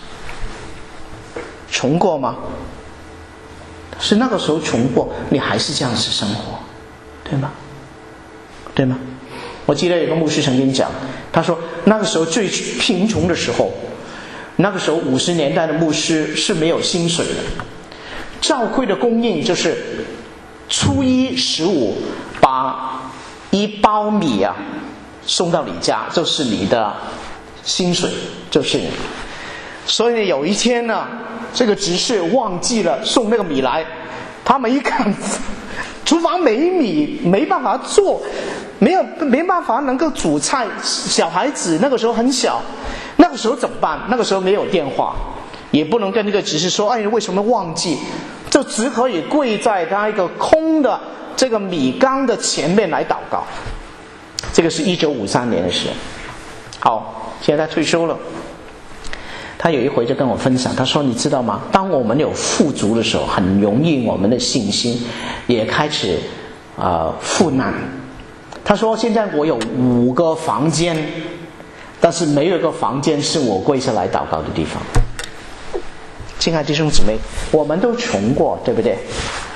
D: 穷过吗？是那个时候穷过，你还是这样子生活，对吗？对吗？我记得有个牧师曾经讲，他说那个时候最贫穷的时候，那个时候50年代的牧师是没有薪水的，教会的供应就是初一15把1包米送到你家，就是你的薪水，就是你。所以有一天呢，这个执事忘记了送那个米来，他们一看厨房没米，没办法做，没办法能够煮菜，小孩子那个时候很小，那个时候怎么办？那个时候没有电话，也不能跟那个执事说，哎，为什么忘记？就只可以跪在他一个空的这个米缸的前面来祷告。这个是1953年的事。好，现在他退休了。他有一回就跟我分享，他说你知道吗，当我们有富足的时候，很容易我们的信心也开始腐烂。他说现在我有5个房间，但是没有一个房间是我跪下来祷告的地方。亲爱的弟兄姊妹，我们都穷过，对不对？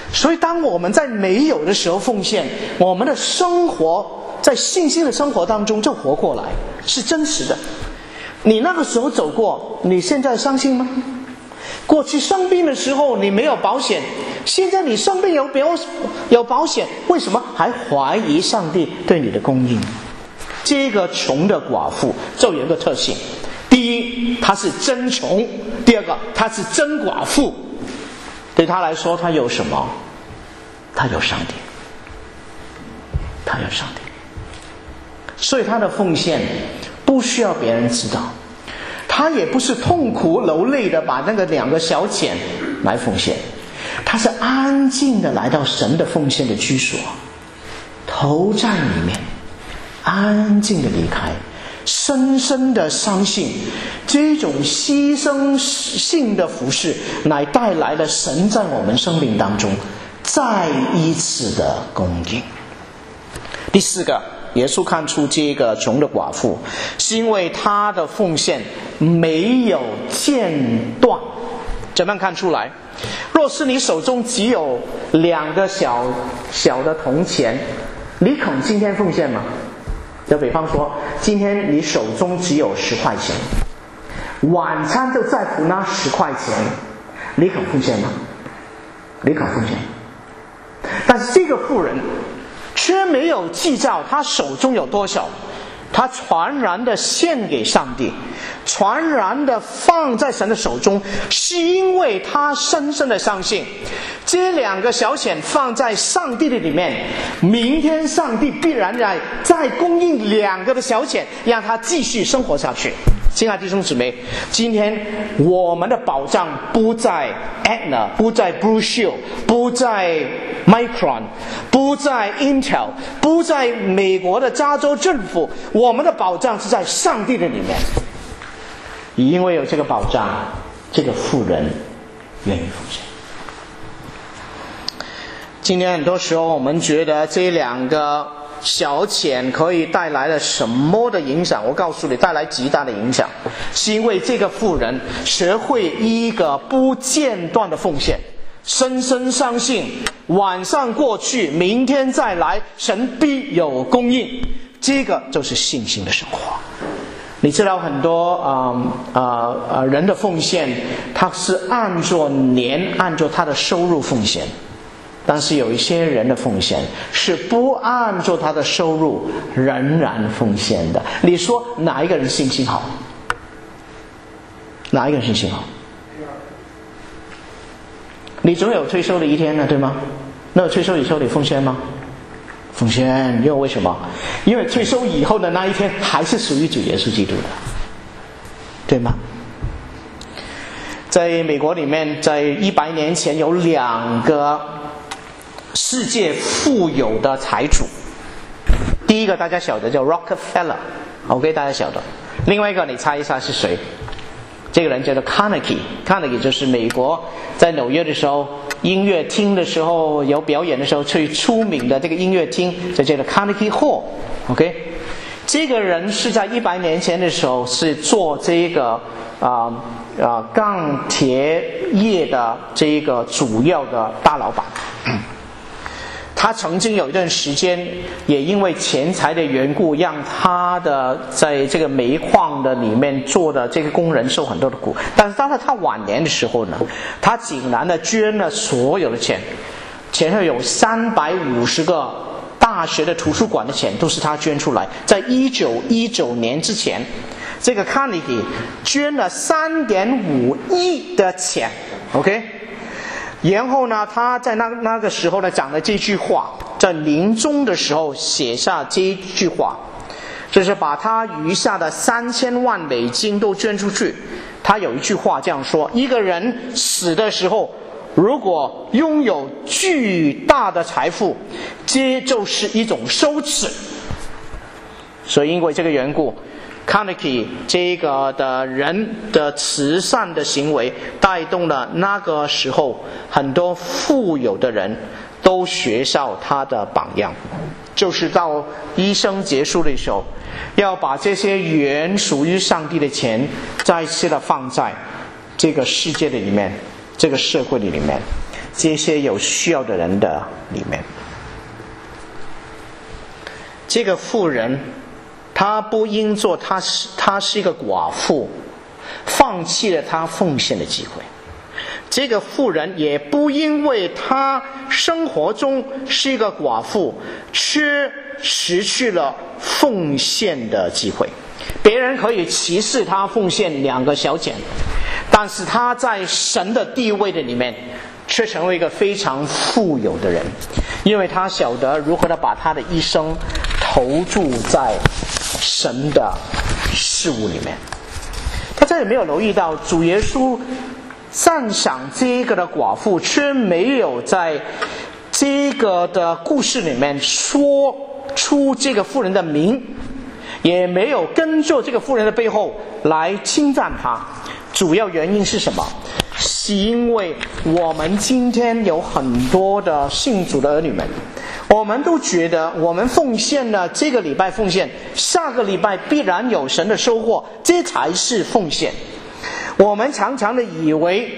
D: 所以当我们在没有的时候奉献，我们的生活在信心的生活当中就活过来，是真实的。你那个时候走过，你现在相信吗？过去生病的时候你没有保险，现在你生病有保险，为什么还怀疑上帝对你的供应？这个穷的寡妇就有一个特性，第一，她是真穷；第二个，她是真寡妇。对她来说，她有什么？她有上帝，她有上帝。所以她的奉献不需要别人知道，她也不是痛苦流泪的把那个2个小钱来奉献，她是安静的来到神的奉献的居所，投在里面，安静的离开，深深的相信这种牺牲性的服事乃带来了神在我们生命当中再一次的供应。第4个，耶稣看出这个穷的寡妇是因为她的奉献没有间断。怎么样看出来？若是你手中只有2个小的铜钱，你肯今天奉献吗？就比方说，今天你手中只有10块钱，晚餐就在乎那10块钱，你肯奉献吗？你肯奉献？但是这个妇人却没有计较他手中有多少，他全然的献给上帝，全然的放在神的手中，是因为他深深的相信这2个小钱放在上帝的里面，明天上帝必然再供应2个的小钱，让他继续生活下去。亲爱的弟兄姊妹，今天我们的保障不在 Aetna， 不在 Blue Shield， 不在 Micron， 不在 Intel， 不在美国的加州政府，我们的保障是在上帝的里面。因为有这个保障，这个妇人愿意奉献。今天很多时候我们觉得这2个小钱可以带来了什么的影响？我告诉你，带来极大的影响，是因为这个妇人学会一个不间断的奉献，深深相信晚上过去，明天再来，神必有供应。这个就是信心的生活。你知道很多人的奉献，他是按照他的收入奉献，但是有一些人的奉献是不按照他的收入仍然奉献的。你说哪一个人信心好？哪一个人信心好？你总有退休的一天呢，对吗？那退休以后你奉献吗？奉献。因为为什么？因为退休以后的那一天还是属于主耶稣基督的，对吗？在美国里面，在100年前有2个世界富有的财主，第一个大家晓得叫 Rockefeller， OK， 大家晓得。另外一个你猜一下是谁？这个人叫做 Carnegie 就是美国在纽约的时候音乐厅的时候有表演的时候最出名的这个音乐厅，就叫做 Carnegie Hall。 OK， 这个人是在100年前的时候是做这个钢铁业的这个主要的大老板。他曾经有一段时间也因为钱财的缘故，让他的在这个煤矿的里面做的这个工人受很多的苦。但是当他晚年的时候呢，他竟然呢捐了所有的钱上有350个大学的图书馆的钱都是他捐出来。在1919年之前，这个 Carnegie 捐了3.5亿的钱 OK。然后呢，他在那个时候呢讲了这句话，在临终的时候写下这句话，就是把他余下的3000万美金都捐出去。他有一句话这样说：一个人死的时候，如果拥有巨大的财富，这就是一种羞耻。所以因为这个缘故，Carnegie 这个的人的慈善的行为带动了那个时候很多富有的人都学效他的榜样，就是到一生结束的时候要把这些原属于上帝的钱再次的放在这个世界的里面，这个社会的里面， 这些有需要的人的里面。这个妇人，她不因做她是一个寡妇，放弃了她奉献的机会。这个妇人也不因为她生活中是一个寡妇，却失去了奉献的机会。别人可以歧视她奉献2个小钱，但是她在神的地位的里面却成为一个非常富有的人，因为她晓得如何的把她的一生投注在神的事物里面。他这里没有留意到主耶稣赞赏这个的寡妇，却没有在这个的故事里面说出这个妇人的名，也没有跟着这个妇人的背后来称赞她。主要原因是什么？是因为我们今天有很多的信主的儿女们，我们都觉得我们奉献了这个礼拜奉献，下个礼拜必然有神的收获，这才是奉献。我们常常以为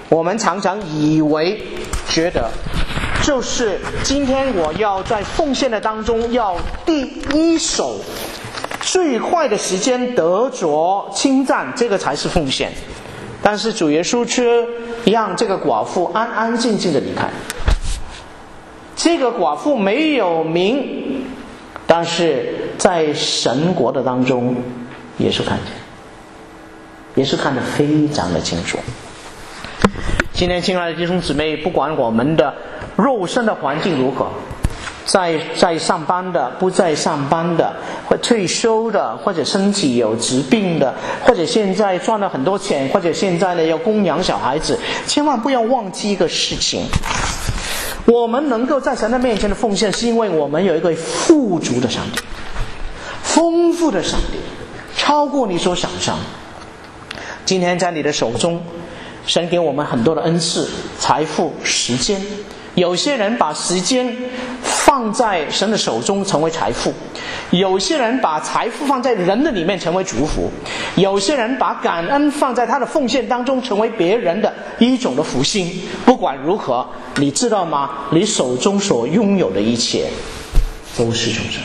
D: 觉得就是今天我要在奉献的当中要第一手最快的时间得着称赞，这个才是奉献。但是主耶稣却让这个寡妇安安静静的离开。这个寡妇没有名，但是在神国的当中耶稣看见，耶稣看得非常的清楚。今天亲爱的弟兄姊妹，不管我们的肉身的环境如何，在上班的，不在上班的，或退休的，或者身体有疾病的，或者现在赚了很多钱，或者现在呢要供养小孩子，千万不要忘记一个事情，我们能够在神的面前的奉献，是因为我们有一个富足的上帝，丰富的上帝，超过你所想象。今天在你的手中，神给我们很多的恩赐、财富、时间。有些人把时间放在神的手中成为财富，有些人把财富放在人的里面成为祝福，有些人把感恩放在他的奉献当中成为别人的一种的福星。不管如何，你知道吗？你手中所拥有的一切都是从神。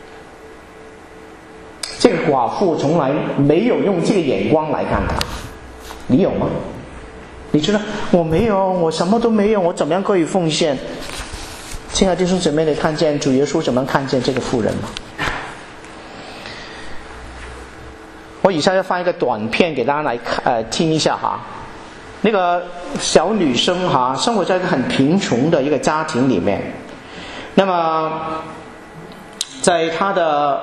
D: 这个寡妇从来没有用这个眼光来看他，你有吗？你觉得我没有，我什么都没有，我怎么样可以奉献？亲爱的弟兄姊妹，你看见主耶稣怎么看见这个妇人吗？我以下要放一个短片给大家来听一下哈。那个小女生哈，生活在一个很贫穷的一个家庭里面，那么在她的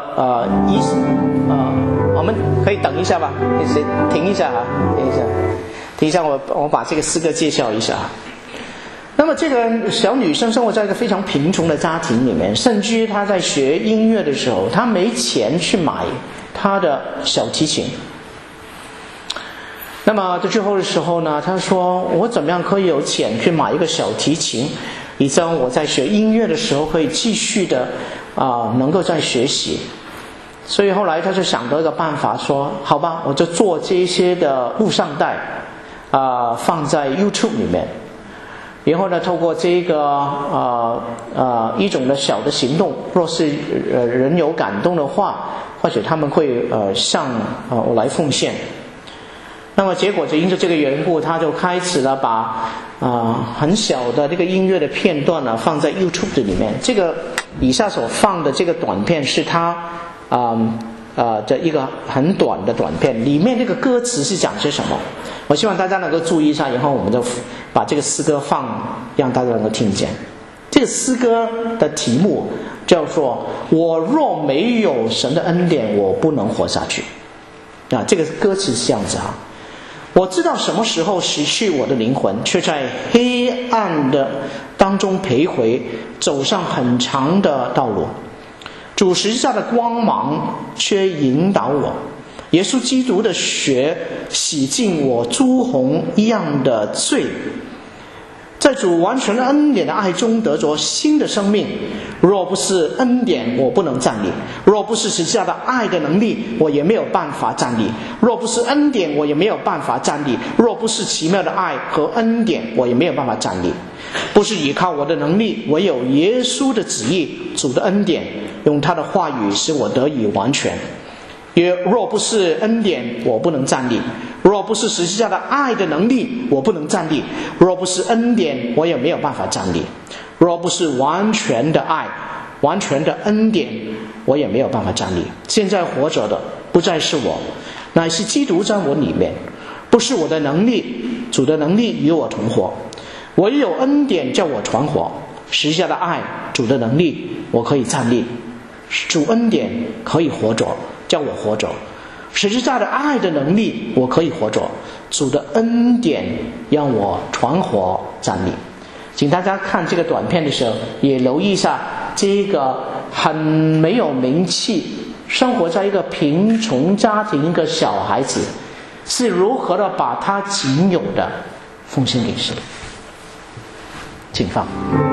D: 我们可以等一下吧，停一下哈，停一下，我把这个诗歌介绍一下。那么这个小女生生活在一个非常贫穷的家庭里面，甚至于她在学音乐的时候，她没钱去买她的小提琴。那么在最后的时候呢，她说我怎么样可以有钱去买一个小提琴，以至我在学音乐的时候可以继续的能够再学习。所以后来她就想到一个办法，说好吧，我就做这些的录像带放在 YouTube 里面，然后呢，透过这个一种的小的行动，若是人有感动的话，或者他们会向我来奉献。那么结果就因着这个缘故，他就开始了把很小的这个音乐的片段呢放在 YouTube 里面。这个以下所放的这个短片是他的一个很短的短片，里面这个歌词是讲些什么？我希望大家能够注意一下，然后我们就把这个诗歌让大家能够听见。这个诗歌的题目叫做我若没有神的恩典，我不能活下去。这个歌词是这样子啊。我知道什么时候失去我的灵魂，却在黑暗的当中徘徊，走上很长的道路。主十字架的光芒却引导我，耶稣基督的血洗净我朱红一样的罪， 在主完全恩典的爱中得着新的生命。若不是恩典，我不能站立；若不是十字架的爱的能力，我也没有办法站立；若不是恩典，我也没有办法站立；若不是奇妙的爱和恩典，我也没有办法站立。不是依靠我的能力，唯有耶稣的旨意，主的恩典，用他的话语使我得以完全。若不是恩典，我不能站立；若不是十字架的爱的能力，我不能站立；若不是恩典，我也没有办法站立；若不是完全的爱、完全的恩典，我也没有办法站立。现在活着的不再是我，乃是基督在我里面。不是我的能力，主的能力与我同活。唯有恩典叫我存活，十字架的爱、主的能力，我可以站立。主恩典可以活着，叫我活着；十字架的爱的能力，我可以活着。主的恩典让我存活站立。请大家看这个短片的时候，也留意一下这个很没有名气、生活在一个贫穷家庭一个小孩子是如何的把他仅有的奉献给神。请放。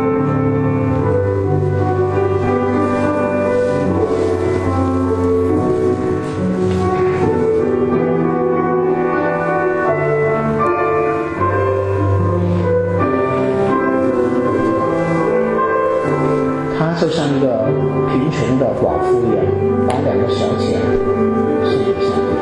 D: 就像一个贫穷的寡妇一样，把2个小钱献给上帝。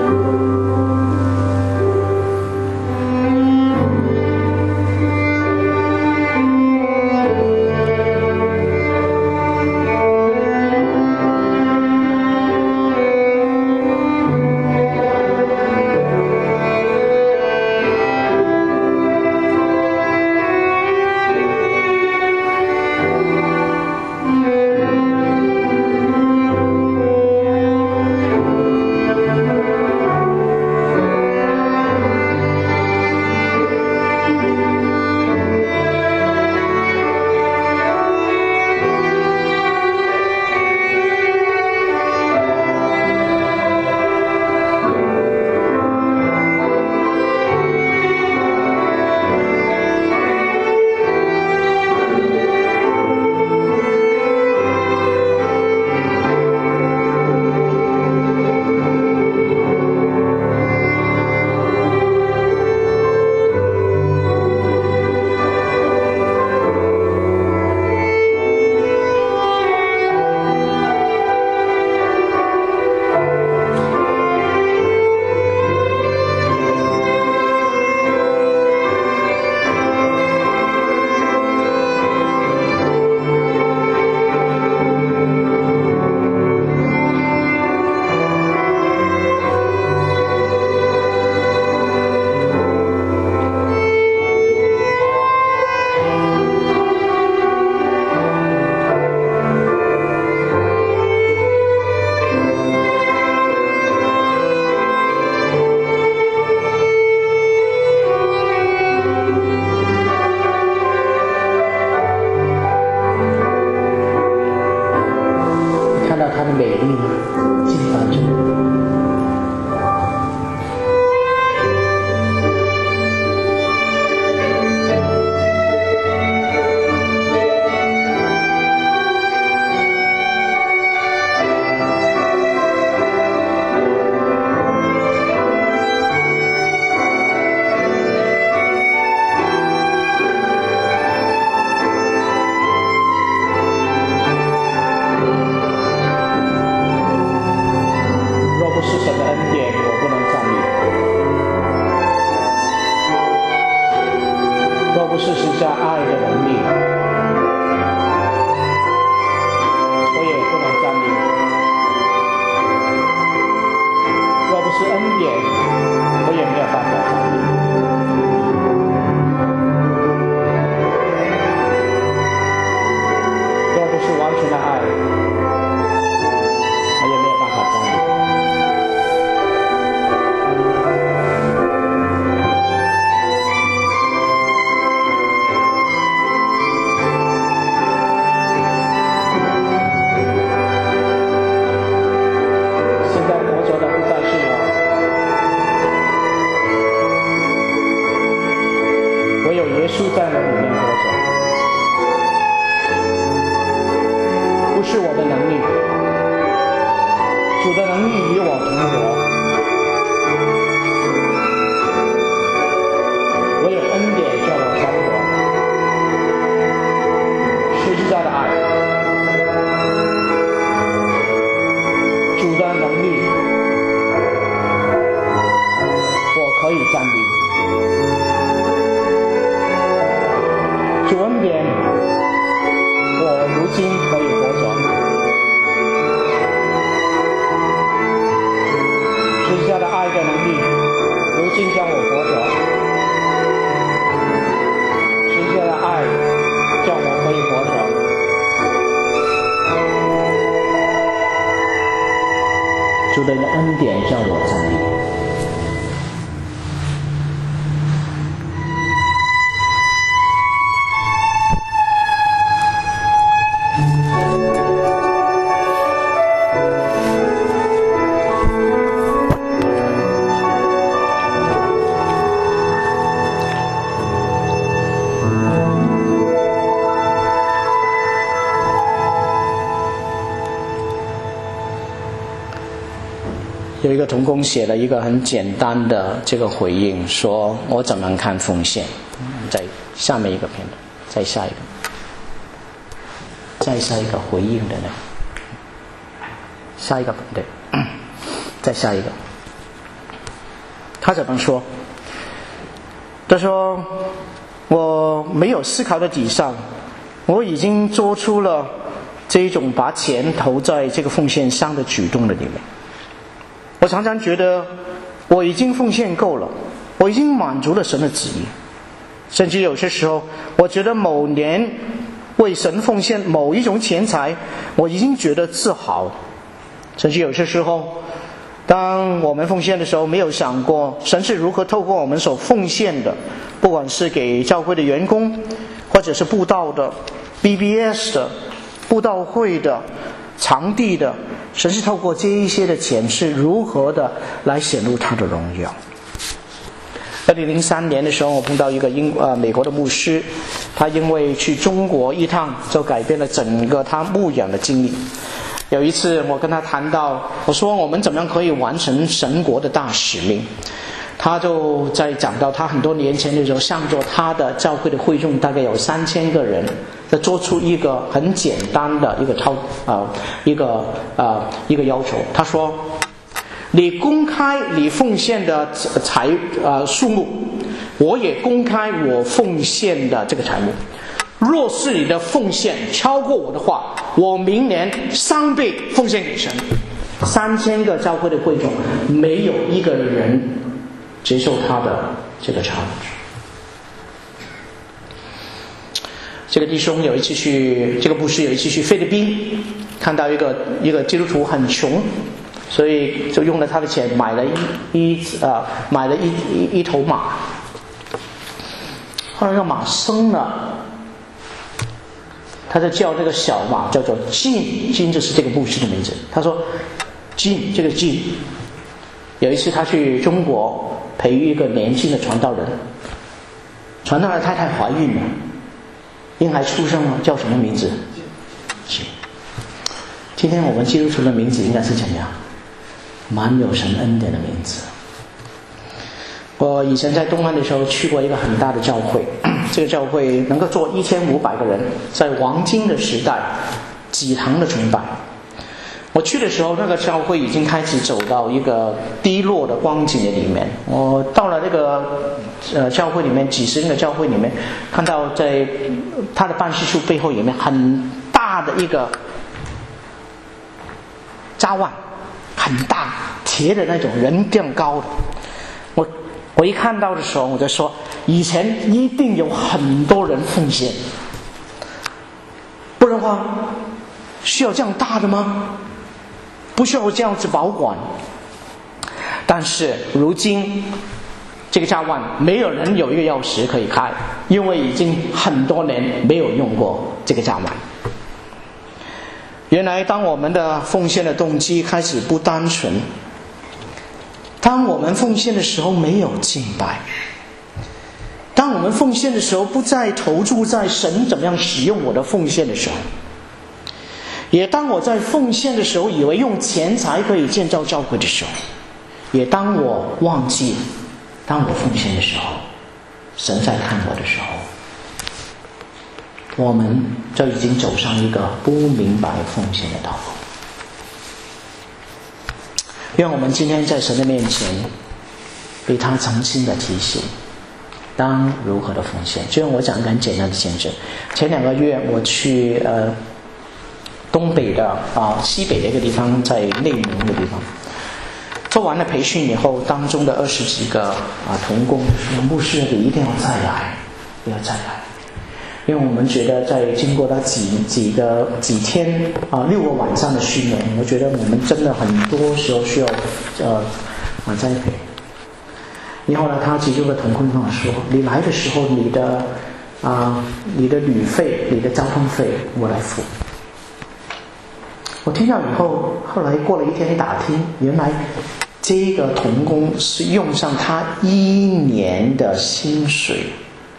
D: 以站立。主恩典，我如今可以活着。十字架的爱的能力，如今将我活着。十字架的爱叫我可以活着。主的恩典叫我站立。有一个同工写了一个很简单的这个回应，说我怎么看奉献。在下面一个片段，再下一个回应的呢，下一个对，再下一个。他怎么说？他说我没有思考的底上，我已经做出了这一种把钱投在这个奉献上的举动的里面。我常常觉得我已经奉献够了，我已经满足了神的旨意，甚至有些时候我觉得某年为神奉献某一种钱财，我已经觉得自豪。甚至有些时候当我们奉献的时候，没有想过神是如何透过我们所奉献的，不管是给教会的员工，或者是布道的 BBS 的布道会的场地的，神是透过这一些的钱是如何的来显露他的荣耀。2003年的时候，我碰到一个美国的牧师，他因为去中国一趟，就改变了整个他牧养的经历。有一次我跟他谈到，我说我们怎么样可以完成神国的大使命，他就在讲到他很多年前的时候，向着他的教会的会众大概有3000个人，在做出一个很简单的一个要求。他说你公开你奉献的数目，我也公开我奉献的这个财目。若是你的奉献超过我的话，我明年3倍奉献给神。3000个教会的会众，没有一个人接受他的这个 challenge。这个弟兄有一次去，这个牧师有一次去菲律宾，看到一个基督徒很穷，所以就用了他的钱买了一头马。后来这个马生了，他就叫这个小马叫做金，金就是这个牧师的名字。他说金，这个金，有一次他去中国培育一个年轻的传道人，传道人太太怀孕了，婴孩出生了，叫什么名字？金。今天我们基督徒的名字应该是怎么样？满有神恩典的名字。我以前在东岸的时候去过一个很大的教会，这个教会能够坐1500个人，在黄金的时代几堂的崇拜。我去的时候，那个教会已经开始走到一个低落的光景的里面。我到了那个教会里面，几十人的教会里面，看到在他的办事处背后里面很大的一个扎万，很大铁的那种，人这样高的。我一看到的时候，我就说以前一定有很多人奉献，不然的话需要这样大的吗？不需要这样子保管。但是如今这个加万没有人有一个钥匙可以开，因为已经很多年没有用过这个加万。原来当我们的奉献的动机开始不单纯，当我们奉献的时候没有敬拜，当我们奉献的时候不再投注在神怎么样使用我的奉献的时候，也当我在奉献的时候以为用钱财可以建造教会的时候，也当我忘记当我奉献的时候，神在看我的时候，我们就已经走上一个不明白奉献的道路。愿我们今天在神的面前被他重新的提醒，当如何的奉献。就让我讲一个很简单的见证。前2个月我去东北的西北的一个地方，在内蒙的地方，做完了培训以后，当中的20几个同工说，牧师你一定要再来，不要再来，因为我们觉得在经过了几天6个晚上的训练，我觉得我们真的很多时候需要栽培。然后呢，他其中的同工跟我说，你来的时候你的旅费、你的交通费我来付。我听到以后，后来过了1天打听，原来这个同工是用上他1年的薪水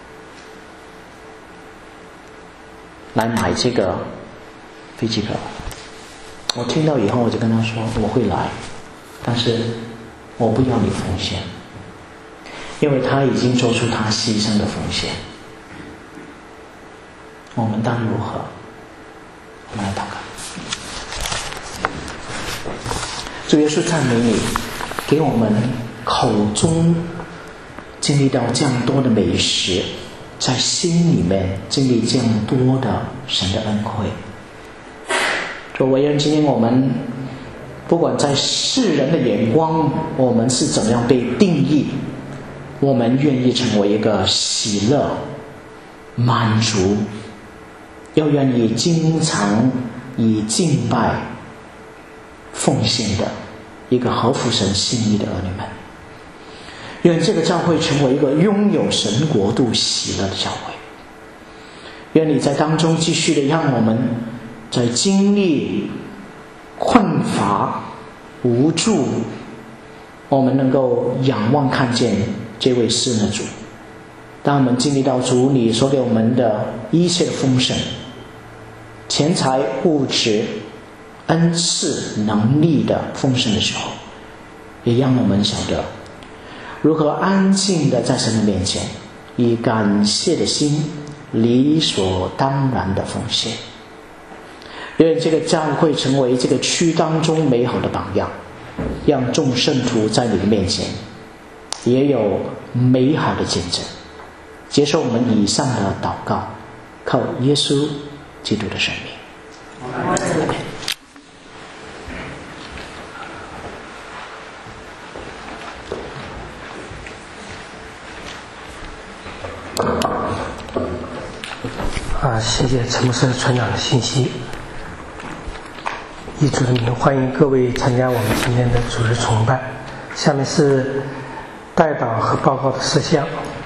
D: 来买这个飞机票。我听到以后，我就跟他说我会来，但是我不要你奉献，因为他已经做出他牺牲的奉献。我们当如何？我们来祷告。主耶稣，赞美你，给我们口中经历到这样多的美食，在心里面经历这样多的神的恩惠。主，我愿今天我们不管在世人的眼光我们是怎么样被定义，我们愿意成为一个喜乐、满足，又愿意经常以敬拜奉献的一个合乎神心意的儿女们。愿这个教会成为一个拥有神国度喜乐的教会。愿你在当中继续的让我们在经历困乏无助，我们能够仰望看见这位施恩的主。当我们经历到主你所给我们的一切的丰盛，钱财物质恩赐能力的丰盛的时候，也让我们晓得如何安静的在神的面前以感谢的心理所当然的奉献。愿这个教会成为这个区当中美好的榜样，让众圣徒在你的面前也有美好的见证。接受我们以上的祷告，靠耶稣基督的圣名，阿们。
C: 谢谢陈牧师传讲的信息。以主的名，欢迎各位参加我们今天的主日崇拜。下面是代祷和报告的事项。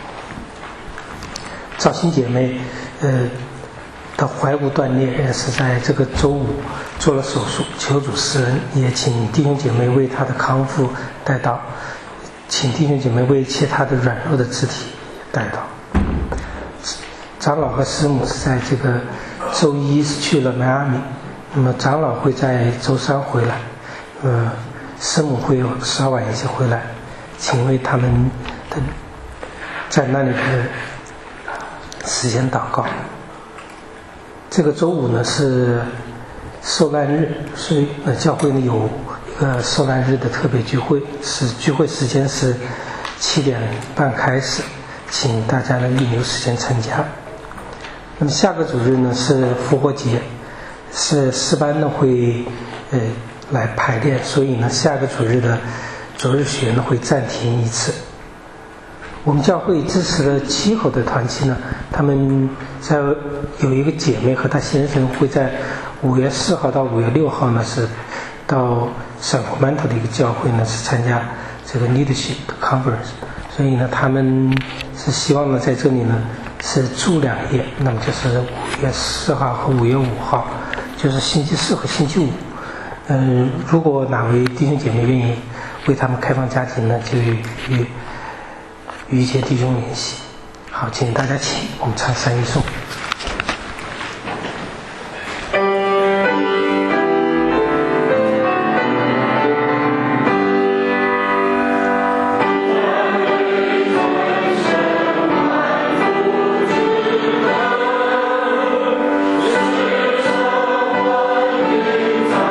C: 赵鑫姐妹的踝骨断裂是在这个周五做了手术，求主施恩，也请弟兄姐妹为她的康复代祷，请弟兄姐妹为其他的软弱的肢体代祷。长老和师母是在这个周一是去了迈阿密，那么长老会在周三回来，师母会稍晚一些回来，请为他们的在那里的时间祷告。这个周五呢是受难日，所以教会呢有一个受难日的特别聚会，聚会时间是7点半开始，请大家呢预留时间参加。那么下个主日呢是复活节，是诗班呢会来排练，所以呢下个主日的主日学呢会暂停一次。我们教会支持的7口的团契呢，他们在有一个姐妹和她先生会在5月4号到5月6号呢是到圣福曼特的一个教会呢是参加这个 leadership conference， 所以呢他们是希望呢在这里呢是住2夜，那么就是5月4号和5月5号，就是星期4和星期5。如果哪位弟兄姐妹愿意为他们开放家庭呢，就与一些弟兄联系。好，请大家起，我们唱三一颂。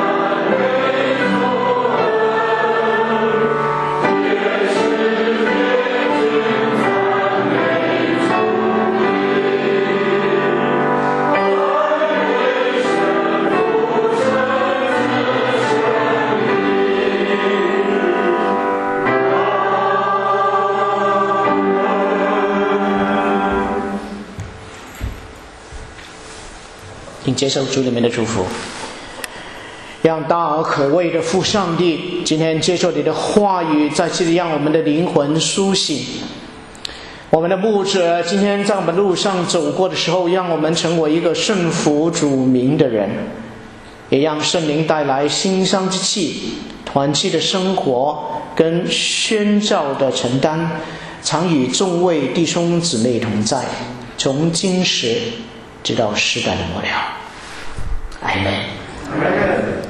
E: Yeah.
D: 并接受主里面的祝福。让大而可畏的父上帝今天接受你的话语，在这里让我们的灵魂苏醒。我们的牧者今天在我们路上走过的时候，让我们成为一个顺服主名的人，也让圣灵带来馨香之气、团契的生活跟宣召的承担，常与众位弟兄姊妹同在，从今时直到世代的末了。阿们。